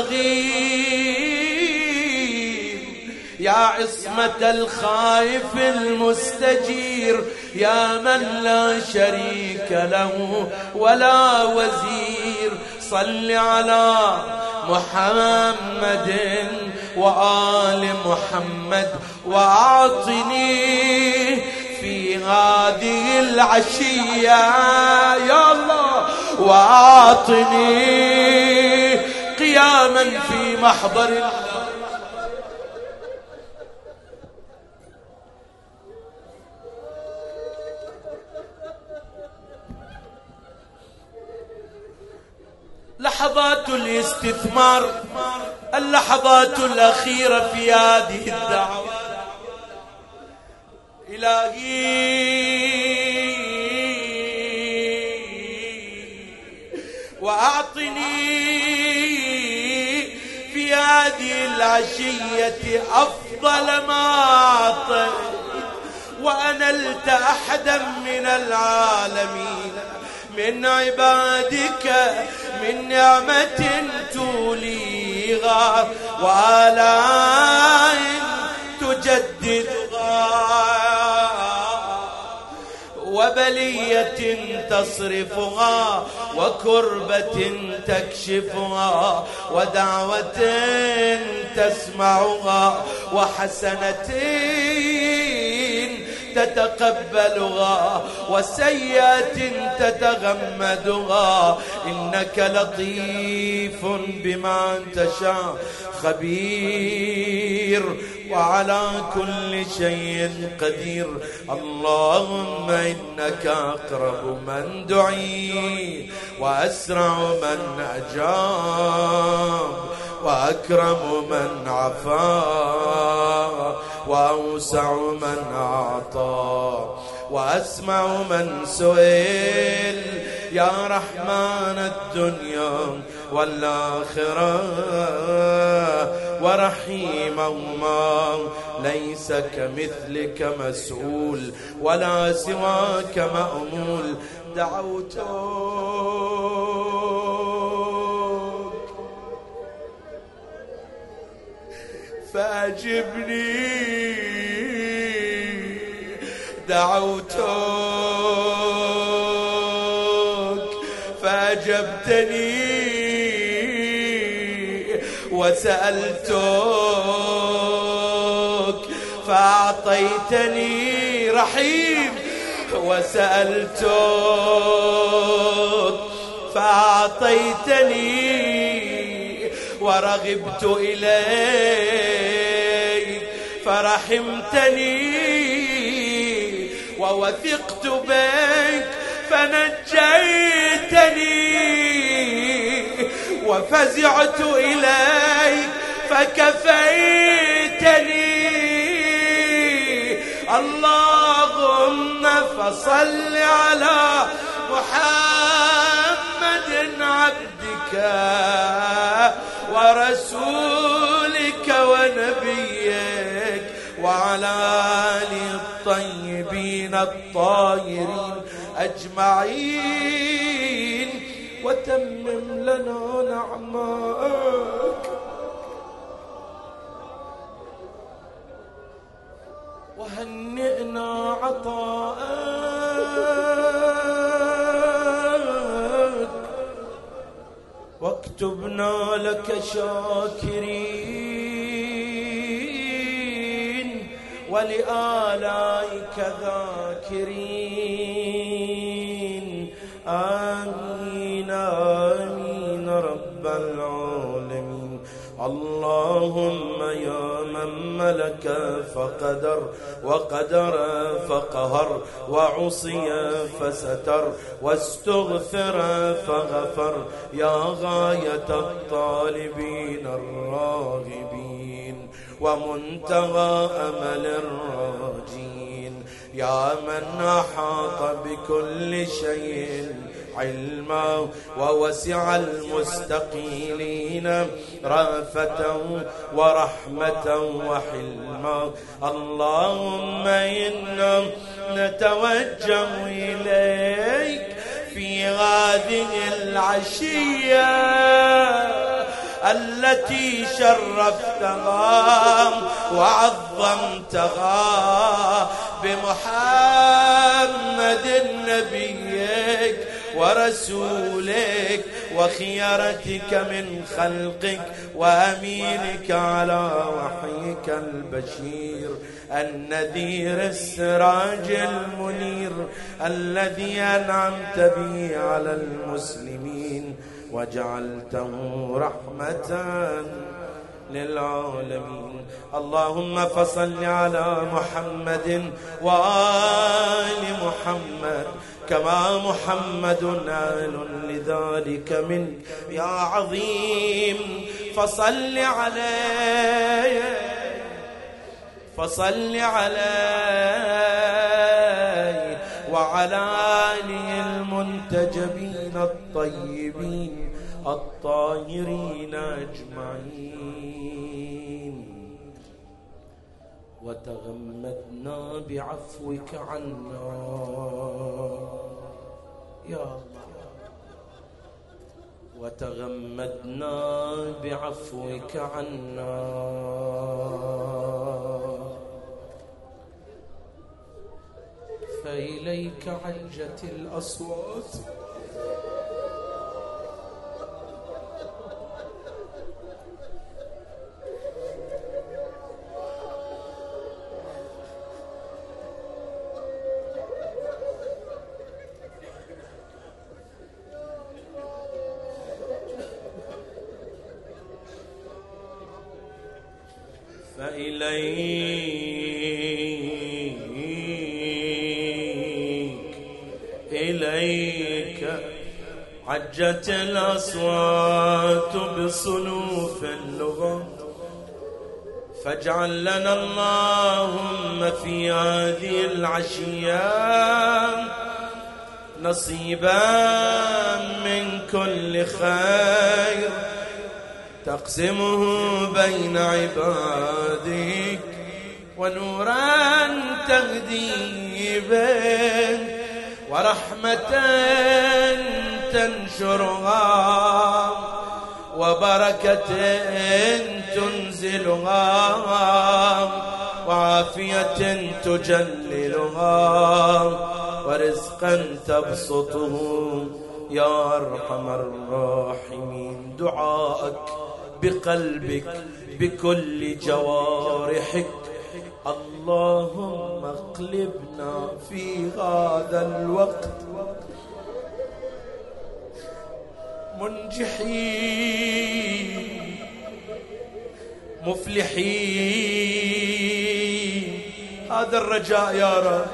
الصغير يا عصمة الخائف المستجير يا من لا شريك له ولا وزير صل على محمد وآل محمد وأعطني في هذه العشية يا الله، وأعطني قياما في محضر الله. لحظات الاستثمار، اللحظات الأخيرة في هذه الدعوة. إلهي وأعطني في هذه العشية أفضل ما أعطيت، وأنلت أحدا من العالمين من عبادك من نعمة توليها وآلاء تجددها، وبلية تصرفها وكربة تكشفها ودعوة تسمعها وحسنة تتقبلها وسيئة تتغمدها. إنك لطيف بما تشاء خبير وعلى كل شيء قدير. اللهم إنك أقرب من دعي وأسرع من أجاب وأكرم من عفا وأوسع من أعطى وأسمع من سئل. يا رحمن الدنيا والآخرة ورحيمهما، ليس كمثلك مسؤول ولا سواك مأمول. دعوتك فأجبني، دعوتك فأجبتني، وسألتك فأعطيتني. رحيم وسألتك فأعطيتني، ورغبت إليك فرحمتني، ووثقت بك فنجيتني، وفزعت إليك فكفيتني. اللهم فصل على محمد عبدك ورسولك ونبيك وعلى آله الطيبين الطاهرين أجمعين، وتمم لنا نعماك وهنئنا عطاءك، واكتبنا لك شاكرين ولآلائك ذاكرين. آمين آمين رب العالمين. اللهم يا من ملك فقدر وقدر فقهر وعصي فستر واستغفر فغفر، يا غاية الطالبين الراغبين ومنتهى أمل الراجين، يا من أحاط بكل شيء علما ووسع المستقيلين رأفة ورحمة وحلما. اللهم إنا نتوجه إليك في هذه العشية التي شرفتها وعظمتها بمحمد نبيك ورسولك وخيرتك من خلقك وأمينك على وحيك البشير النذير السراج المنير الذي أنعمت به على المسلمين وجعلته رحمة للعالمين. اللهم فصل على محمد وآل محمد كما محمد آل لذلك منك يا عظيم. فصل عليه فصل عليه وعلى آله المنتجبين الطيبين الطاهرين أجمعين. وتغمدنا بعفوك عنا يا الله، وتغمدنا بعفوك عنا فإليك عجت الأصوات فإليك إليك عجت الأصوات بصنوف اللغة. فاجعل لنا اللهم في هذه العشية نصيبا من كل خير تقسمه بين عبادك ونورا تهدي به ورحمة تنشرها وبركة تنزلها وعافية تجللها ورزقا تبسطه يا أرحم الراحمين. دعاءك بقلبك بكل جوارحك. اللهم اقلبنا في هذا الوقت منجحين مفلحين، هذا الرجاء يا رب،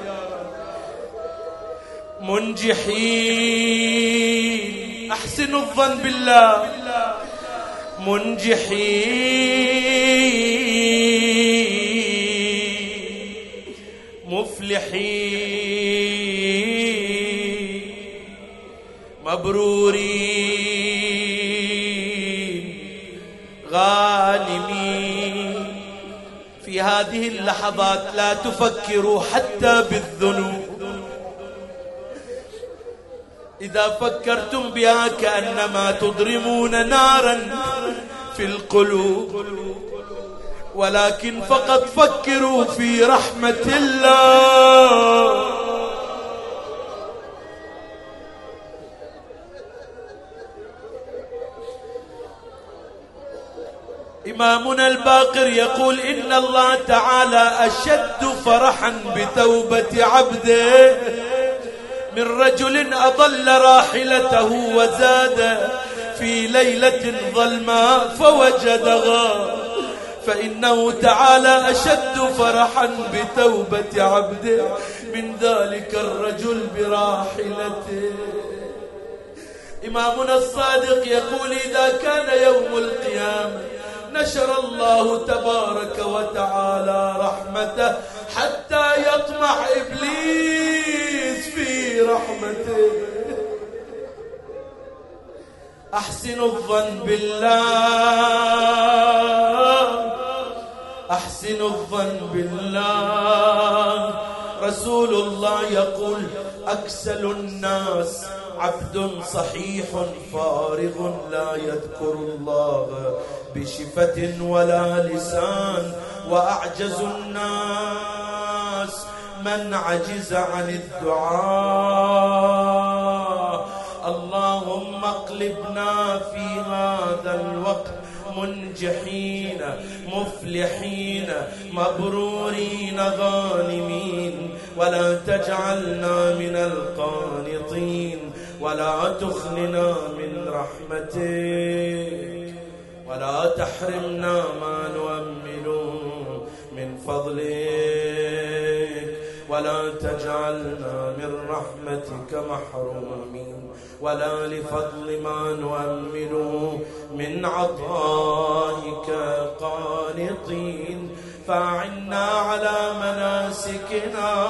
منجحين أحسن الظن بالله، منجحين مفلحين مبرورين غانمين. في هذه اللحظات لا تفكروا حتى بالذنوب، إذا فكرتم بها كأنما تضرمون نارا في القلوب، ولكن فقط فكروا في رحمة الله. إمامنا الباقر يقول إن الله تعالى أشد فرحا بتوبة عبده من رجل أضل راحلته وزاد في ليلة ظلماء فوجدها، فإنه تعالى أشد فرحا بتوبة عبده من ذلك الرجل براحلته. إمامنا الصادق يقول إذا كان يوم القيامة نشر الله تبارك وتعالى رحمته حتى يطمع إبليس في رحمته. أحسن الظن بالله، أحسن الظن بالله. رسول الله يقول أكسل الناس عبد صحيح فارغ لا يذكر الله بشفة ولا لسان، وأعجز الناس من عجز عن الدعاء اللهم اقلبنا في هذا الوقت منجحين مفلحين مبرورين غانمين، ولا تجعلنا من القانطين، ولا تخلنا من رحمتك، ولا تحرمنا ما نؤمل من فضلك، ولا تجعلنا من رحمتك محرومين، ولا لفضل ما نؤمل من عطائك قانطين. فأعنا على مناسكنا،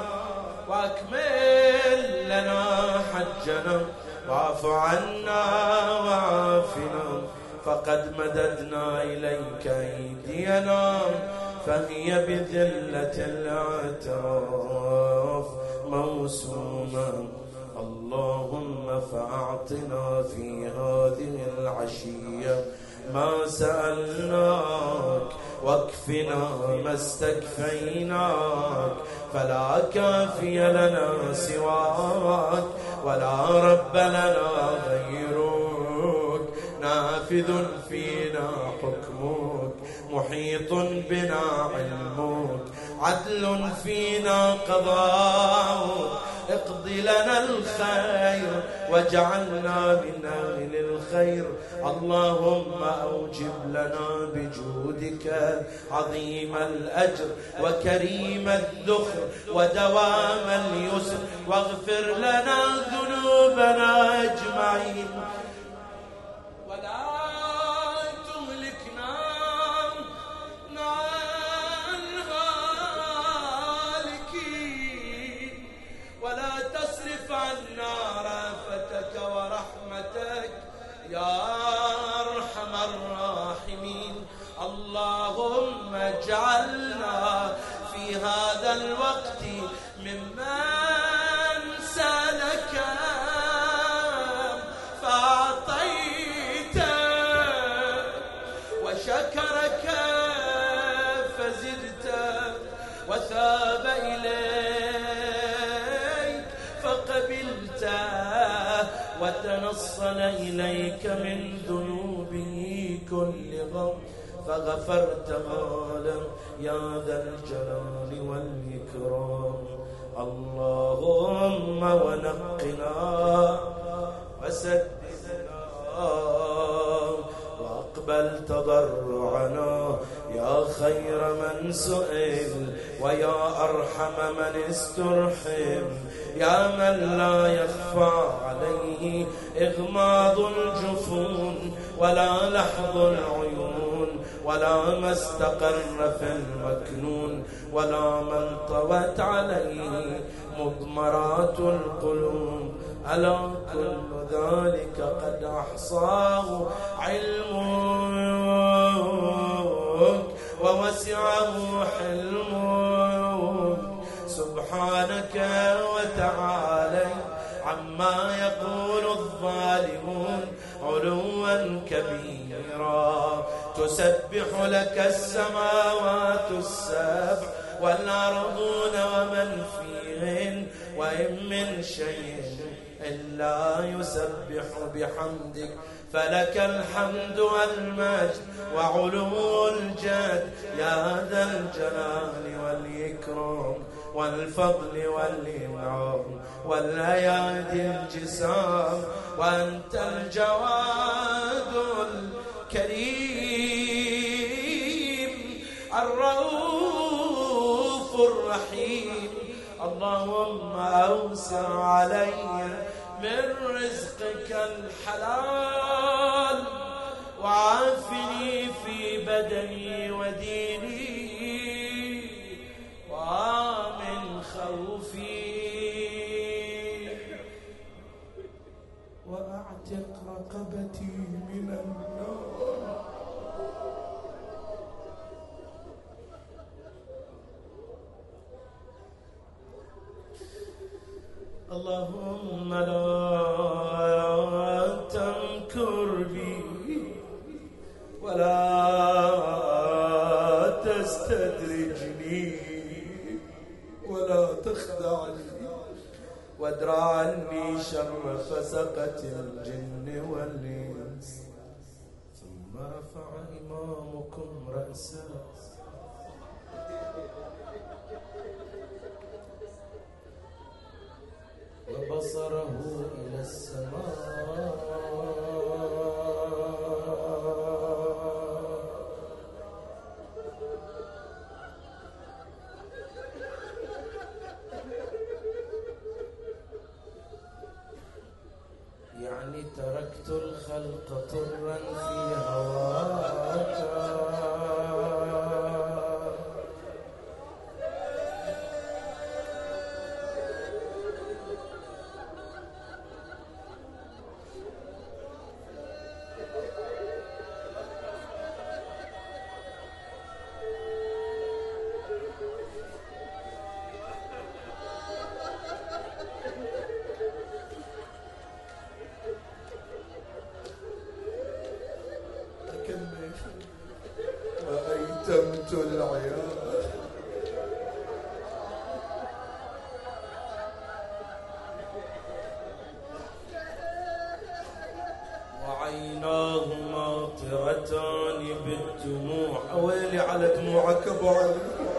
وأكمل لنا حجنا، واعف عنا وعافنا، فقد مددنا إليك أيدينا، فهي بذلة الاعتراف موسومة. اللهم فأعطنا في هذه العشية ما سألناك، واكفنا ما استكفيناك، فلا كافي لنا سواك، ولا رب لنا غيرك، نافذ فينا حكمك، محيط بنا علمك، عدل فينا قضاؤك، اقض لنا الخير واجعلنا من أهل الخير. اللهم أوجب لنا بجودك عظيم الأجر وكريم الذخر ودوام اليسر، واغفر لنا ذنوبنا أجمعين، ولا تهلكنا مع الهالكين، ولا تصرف عنا رأفتك ورحمتك يا أرحم الراحمين. اللهم اجعلنا في هذا الوقت ممن سألك فأعطيت، وشكرك فزدت، وثاب إليك فقبلت، وتنصل إليك من ذنوبه كل غم فغفرت غالا يا ذا الجلال والإكرام. اللهم ونقنا وسددنا واقبل تضرعنا يا خير من سئل، ويا أرحم من استرحم، يا من لا يخفى عليه إغماض الجفون، ولا لحظ العيون، ولا ما استقر في المكنون، ولا من طوت عليه مضمرات القلوب. ألا كل ذلك قد أحصاه علمك ووسعه حلمك، سبحانك وتعالى عما يقول الظالمون علوا كبيرا. تسبح لك السماوات السبع والأرضون ومن فيهن، وإن من شيء إلا يسبح بحمدك، فلك الحمد والمجد وعلو الجد يا ذا الجلال والإكرام والفضل والإنعام والأيادي الجسام. وأنت الجواد الكريم الرؤوف الرحيم. اللهم أوسع علي من رزقك الحلال، وعافني في بدني وديني، وآمن خوفي، وأعتق رقبتي من النار. اللهم لا تمكر بي ولا تستدرجني ولا تخدعني، وادرى عني شر فسقة الجن والإنس. ثم رفع إمامكم رأسه وبصره إلى السماء يعني تركت الخلق طرا في هواك وأيتمت العيال وعيناه ماطرتان بالدموع. ويلي على دموعك ابو علي.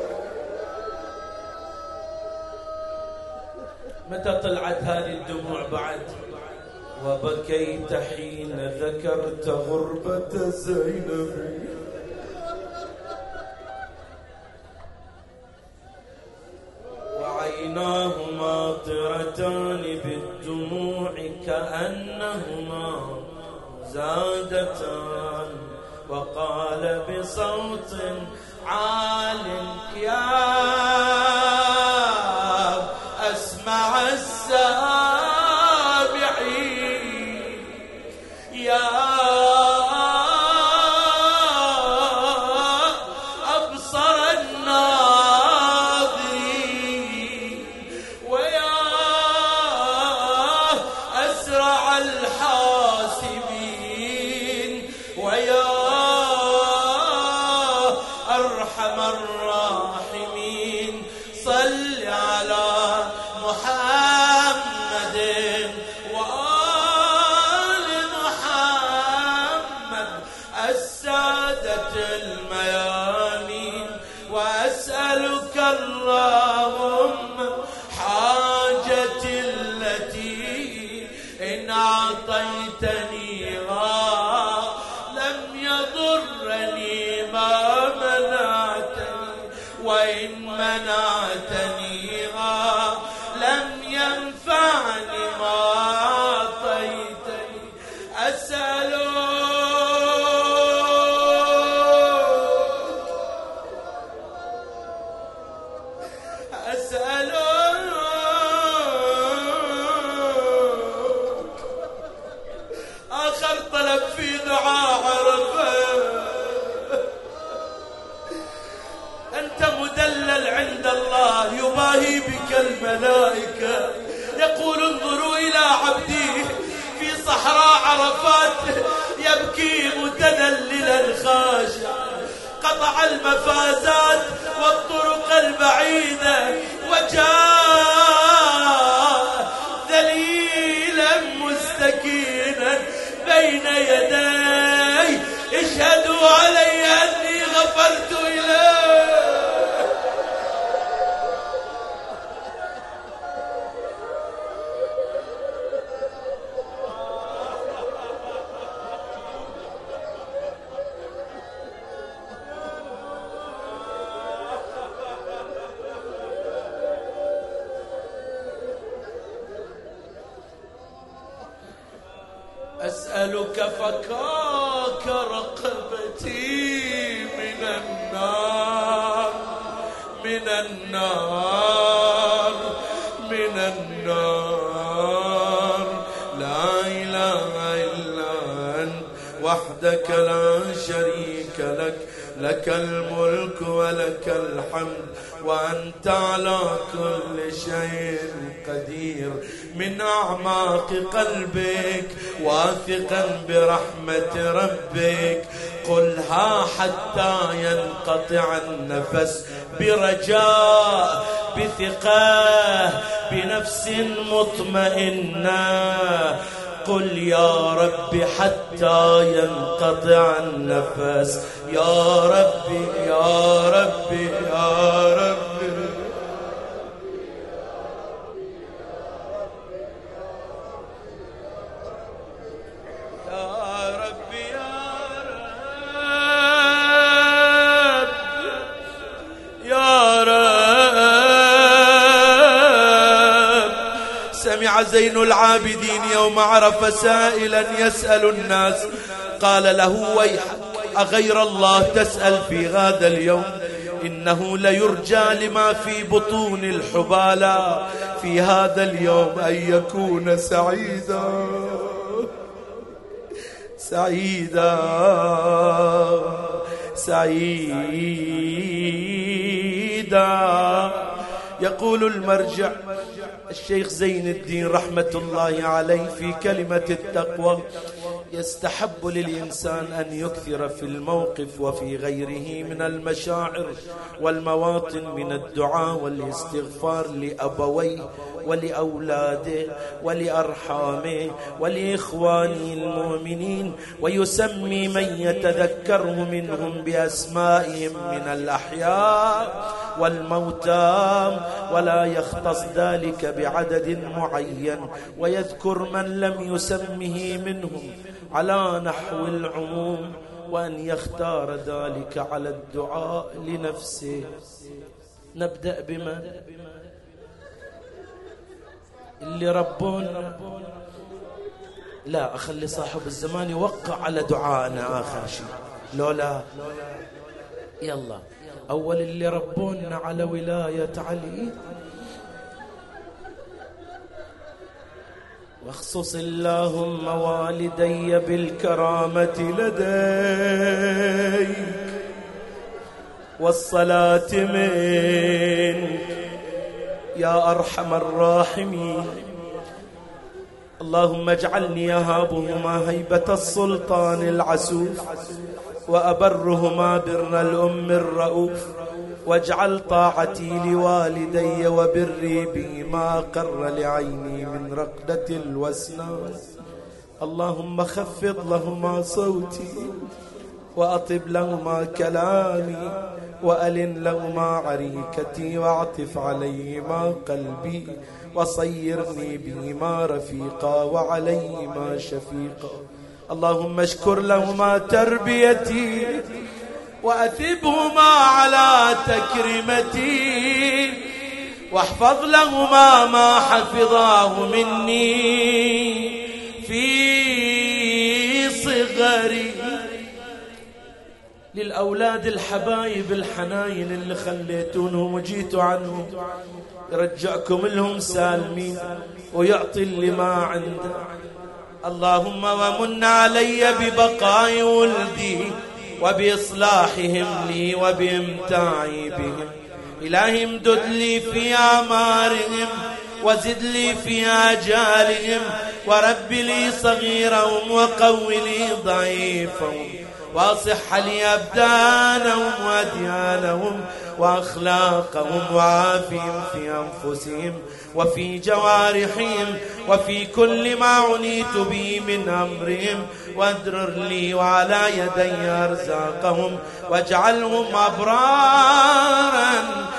متى طلعت هذه الدموع بعد؟ وبكيت حين ذكرت غربة زينب وعيناه ماطرتان بالدموع كأنهما زادتان وقال بصوت عال يا أسمع السامعين يا أبصر الناظرين ويا أسرع الحاسبين ويا أرحم الراحمين صل على محمد وآل محمد السادة الميامين. وأسألك اللهم حاجتي التي إن أعطيتنيها لم يضرني ما منعتني وإن منعتنيها لم ينفعني ما أعطيتني. أسألك أسألك آخر طلب في دعاء عرفه. أنت مدلل عند الله يباهي بك الملائكة. يقول انظروا إلى عبدي في صحراء عرفات يبكي متدللا خاشعا قطع المفازات والطرق البعيدة وجاء ذليلا مستكينا بين يدي اشهدوا علي أني غفرت إليه. أسألك فكاك رقبتي من النار من النار من النار. لا إله إلا أنت وحدك لا شريك لك لك الملك ولك الحمد وأنت على كل شيء قدير. من أعماق قلبك واثقا برحمة ربك قلها حتى ينقطع النفس برجاء بثقة بنفس مطمئنة قل يا رب حتى ينقطع النفس يا ربي يا ربي يا ربي يا ربي يا رب. سمع زين العابدين يوم عرف سائلا يسأل الناس قال له ويحك أغير الله تسأل في هذا اليوم إنه ليرجى لما في بطون الحبالى في هذا اليوم أن يكون سعيدا سعيدا سعيدا. يقول المرجع الشيخ زين الدين رحمة الله عليه في كلمة التقوى يستحب للإنسان أن يكثر في الموقف وفي غيره من المشاعر والمواطن من الدعاء والاستغفار لأبويه ولأولاده ولأرحامه ولإخوانه المؤمنين ويسمي من يتذكره منهم بأسمائهم من الأحياء والموتى ولا يختص ذلك بعدد معين ويذكر من لم يسمه منهم على نحو العموم وأن يختار ذلك على الدعاء لنفسه. نبدأ بمن اللي ربونا. لا أخلي صاحب الزمان يوقع على دعائنا آخر شيء لولا يلا. أول اللي ربونا على ولاية علي واخصص اللهم والدي بالكرامة لديك والصلاة منك يا أرحم الراحمين. اللهم اجعلني أهابهما هيبة السلطان العسوف وأبرهما بر الأم الرؤوف واجعل طاعتي لوالدي وبري بما قر لعيني من رقدة الوسنان. اللهم خفض لهما صوتي وأطب لهما كلامي وألن لهما عريكتي واعطف عليهما قلبي وصيرني بهما رفيقا وعليهما شفيقا. اللهم اشكر لهما تربيتي وأثبهما على تكريمتي واحفظ لهما ما حفظاه مني في صغري. للأولاد الحبايب الحناين اللي خليتونهم وجيتوا عنهم يرجعكم لهم سالمين ويعطي اللي ما عنده. اللهم ومن علي ببقاء ولدي وبإصلاحهم لي وبإمتاعي بهم. إلهي امدد لي في أعمارهم وزد لي في آجالهم ورب لي صغيرهم وقو لي ضعيفهم واصح لي أبدانهم وأديانهم وأخلاقهم وعافهم في أنفسهم وفي جوارحهم وفي كل ما عنيت به من أمرهم وادرر لي وعلى يدي أرزاقهم واجعلهم أبرارا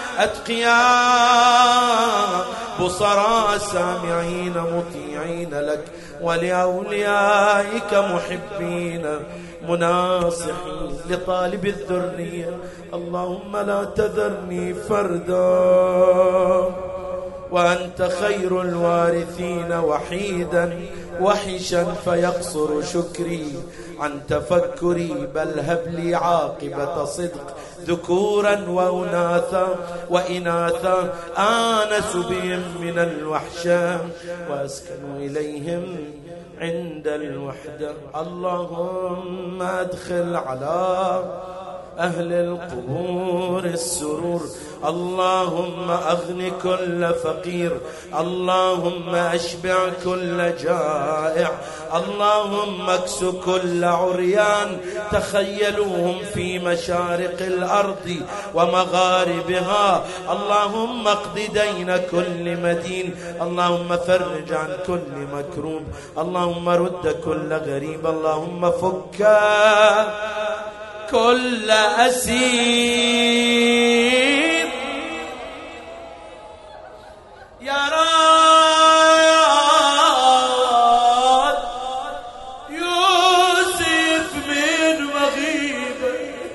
أتقياء بصراء سامعين مطيعين لك ولأوليائك محبين مناصحين لطالب الذرية. اللهم لا تذرني فردا وأنت خير الوارثين وحيدا وحشا فيقصر شكري عن تفكري بل هب لي عاقبة صدق ذكورا وأناثا وإناثا آنس بهم من الوحشة وأسكن إليهم عند الوحدة. اللهم أدخل على أهل القبور السرور. اللهم أغن كل فقير، اللهم أشبع كل جائع، اللهم اكس كل عريان. تخيلوهم في مشارق الأرض ومغاربها. اللهم اقض دين كل مدين، اللهم فرج عن كل مكروب، اللهم رد كل غريب، اللهم فك كل أسير. يا راد يوسف من مغيبة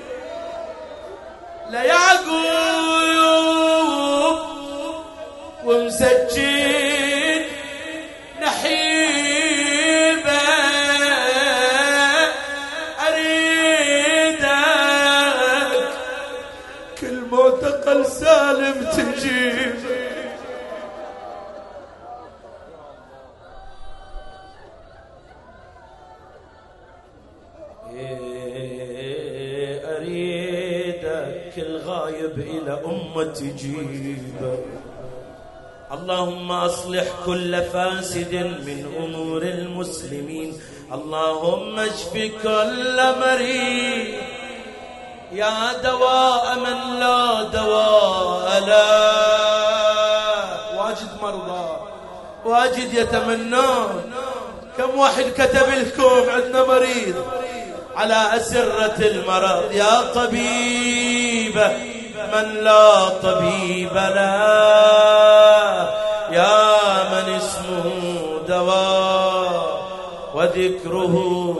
ليعقوب ومسجد نحيبة، أريدك كل معتقل سالم تجيب. أريدك الغايب إلى أمة تجيبه. اللهم أصلح كل فاسد من أمور المسلمين، اللهم اشف كل مريض. يا دواء من لا دواء له. واجد مرضى، واجد يتمنون. كم واحد كتب لكم عندنا مريض على أسرة المرض. يا طبيب من لا طبيب له، يا من اسمه دواء وذكره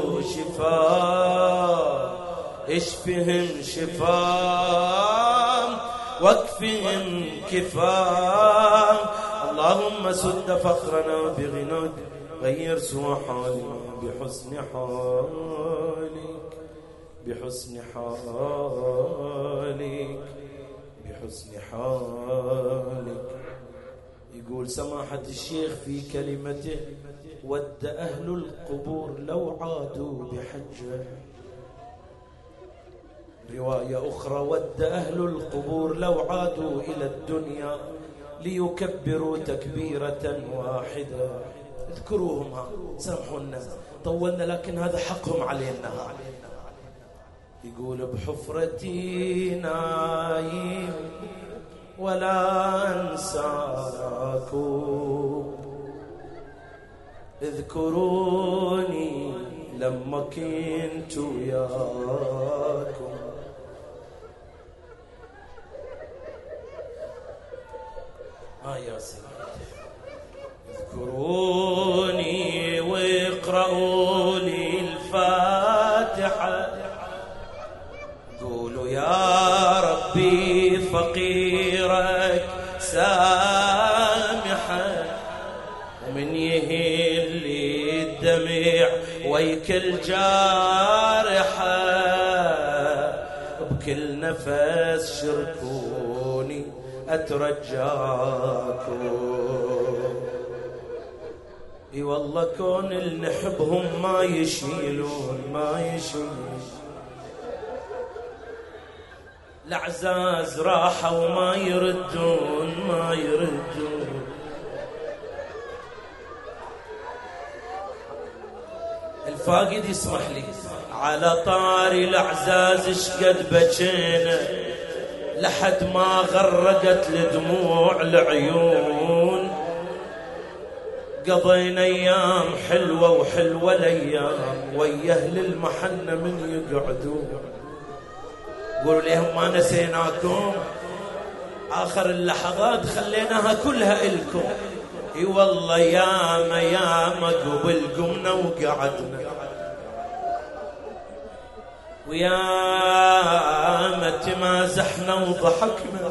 شفاء، اشفهم شفاء واكفهم كفاء. اللهم سد فقرنا بغناك، غير سوء حالنا بحسن حالك، بحسن حالك، بحسن حالك. يقول سماحة الشيخ في كلمته: ود أهل القبور لو عادوا بحجة. رواية أخرى: ود أهل القبور لو عادوا إلى الدنيا ليكبروا تكبيرة واحدة. اذكروهم، سامحونا طولنا، لكن هذا حقهم علينا. يقول: بحفرتي نايم ولا أنساكم، اذكروني لما كنت وياكم. آه يا سيدي، اذكروني واقرأوا لي الفاتحة، قولوا يا ربي فقيرك سامحة، ومن يهل الدمع ويك الجارحة، بكل نفس شركوني أترجاكم. اي والله كون اللي نحبهم ما يشيلون ما يشيلون. الأعزاز راحة وما يردون ما يردون. الفاقد يسمح لي على طاري الأعزاز اشقد بجينا لحد ما غرقت الدموع العيون. قضينا أيام حلوة وحلوة الأيام ويا أهل المحنة من يقعدون. قولوا لهم ما نسيناكم، آخر اللحظات خليناها كلها إلكم. اي والله ياما ياما قبل قمنا وقعدنا، وياما تمازحنا وضحكنا،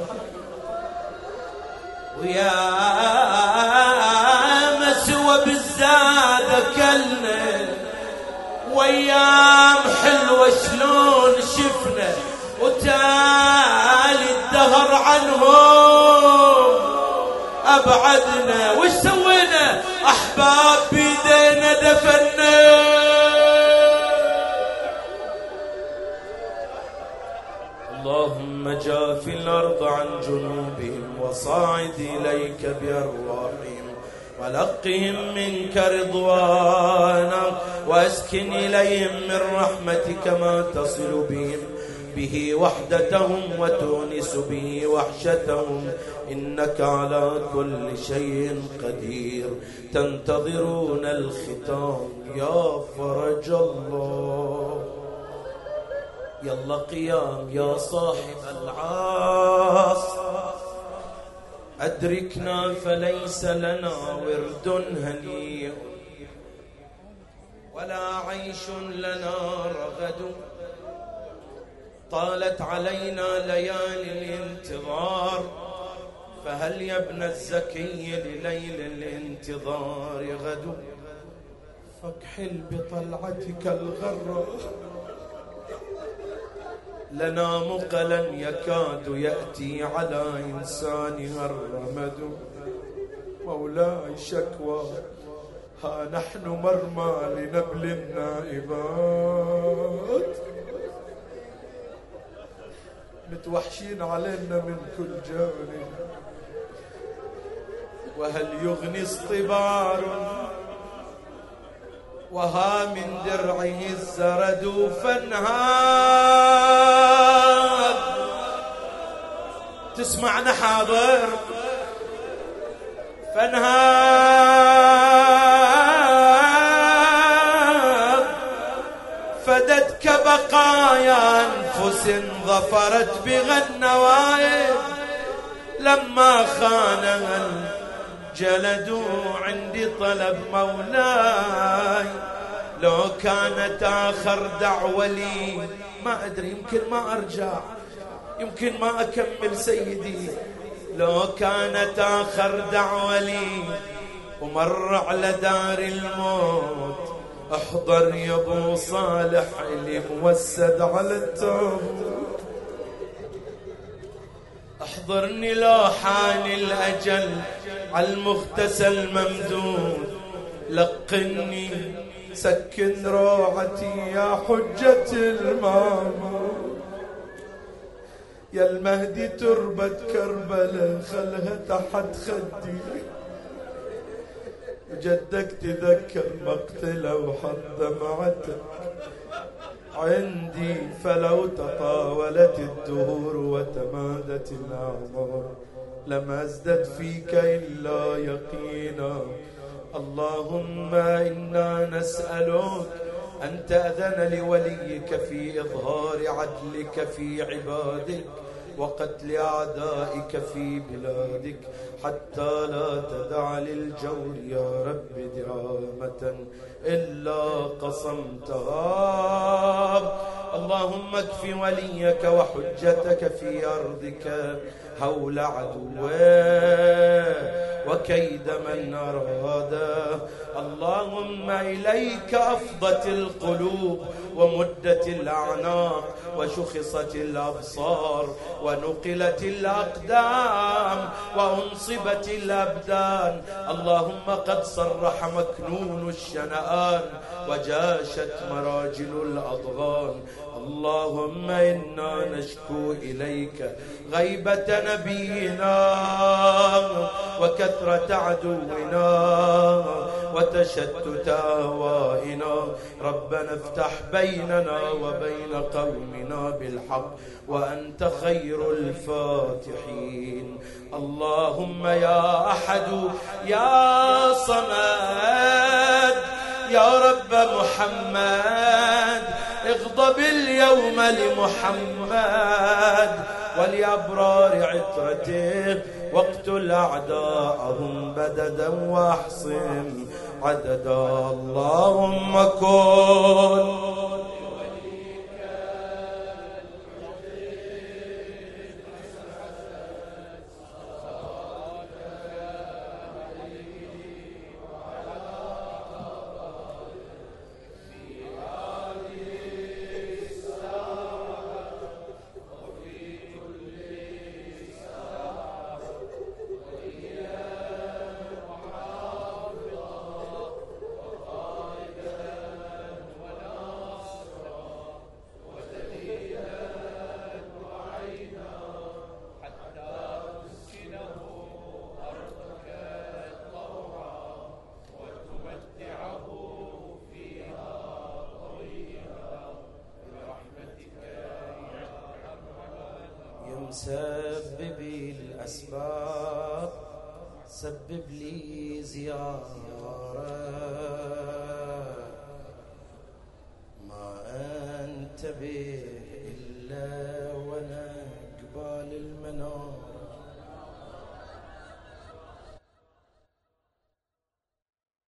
وياما سوى بالزاد أكلنا، وأيام حلوة شلون شفنا، وتالي الدهر عنهم أبعدنا. وش سوينا؟ أحباب بيدينا دفنا. اللهم جاف الأرض عن جنوبهم وصاعد إليك بأرواحهم ولقهم منك رضوانا واسكن إليهم من رحمتك ما تصل بهم به وحدتهم وتونس به وحشتهم إنك على كل شيء قدير. تنتظرون الختام يا فرج الله. يلا قيام يا صاحب العصر أدركنا فليس لنا ورد هنيء ولا عيش لنا رغد. طالت علينا ليالي الانتظار فهل يا ابن الزكي لليل الانتظار غد. فاكحل بطلعتك الغراء لنا مقلا يكاد يأتي على إنسانها الرمد. مولاي شكوى ها نحن مرمى لنبل النائبات متوحشين علينا من كل جانب. وهل يغني اصطبار وها من درعه الزرد فانهار. تسمعنا حاضر فانهار فدتك بقايا أنفس ظفرت بها النوائب لما خانها الجلد عندي طلب مولاي. لو كانت آخر دعوة لي ما أدري يمكن ما أرجع يمكن ما أكمل سيدي. لو كانت آخر دعوة لي ومر على دار الموت احضر يا ابو صالح اللي موسد على التابوت. احضرني لو حان الأجل على المغتسل ممدود. لقني سكن روعتي يا حجة المامون. يا المهدي تربة كربلة خلها تحت خدي. جدك تذكر مقتله وحط دمعتك عندي. فلو تطاولت الدهور وتمادت الأعمار لما ازدد فيك إلا يقينا. اللهم إنا نسألك أن تأذن لوليك في إظهار عدلك في عبادك وقتل أعدائك في بلادك حتى لا تدع للجور يا رب دعامة إلا قصمتها. اللهم اكف وليك وحجتك في أرضك هول عدوه وكيد من أراده. اللهم إليك أفضت القلوب ومدت الأعناق وشخصت الأبصار ونقلت الأقدام وأنصبت الأبدان. اللهم قد صرح مكنون الشنآن وجاشت مراجل الأضغان. اللهم إنا نشكو إليك غيبة نبينا وكثرة عدونا وتشتت أهوائنا. ربنا افتح بيننا وبين قومنا بالحق وأنت خير الفاتحين. اللهم يا أحد يا صمد يا رب محمد اغضب اليوم لمحمد ولأبرار عترته واقتل أعداءهم بددا واحصهم عددا. اللهم كن مسببي الأسباب سبب لي زيارة، ما أنتبه إلا وأنا قبال المنام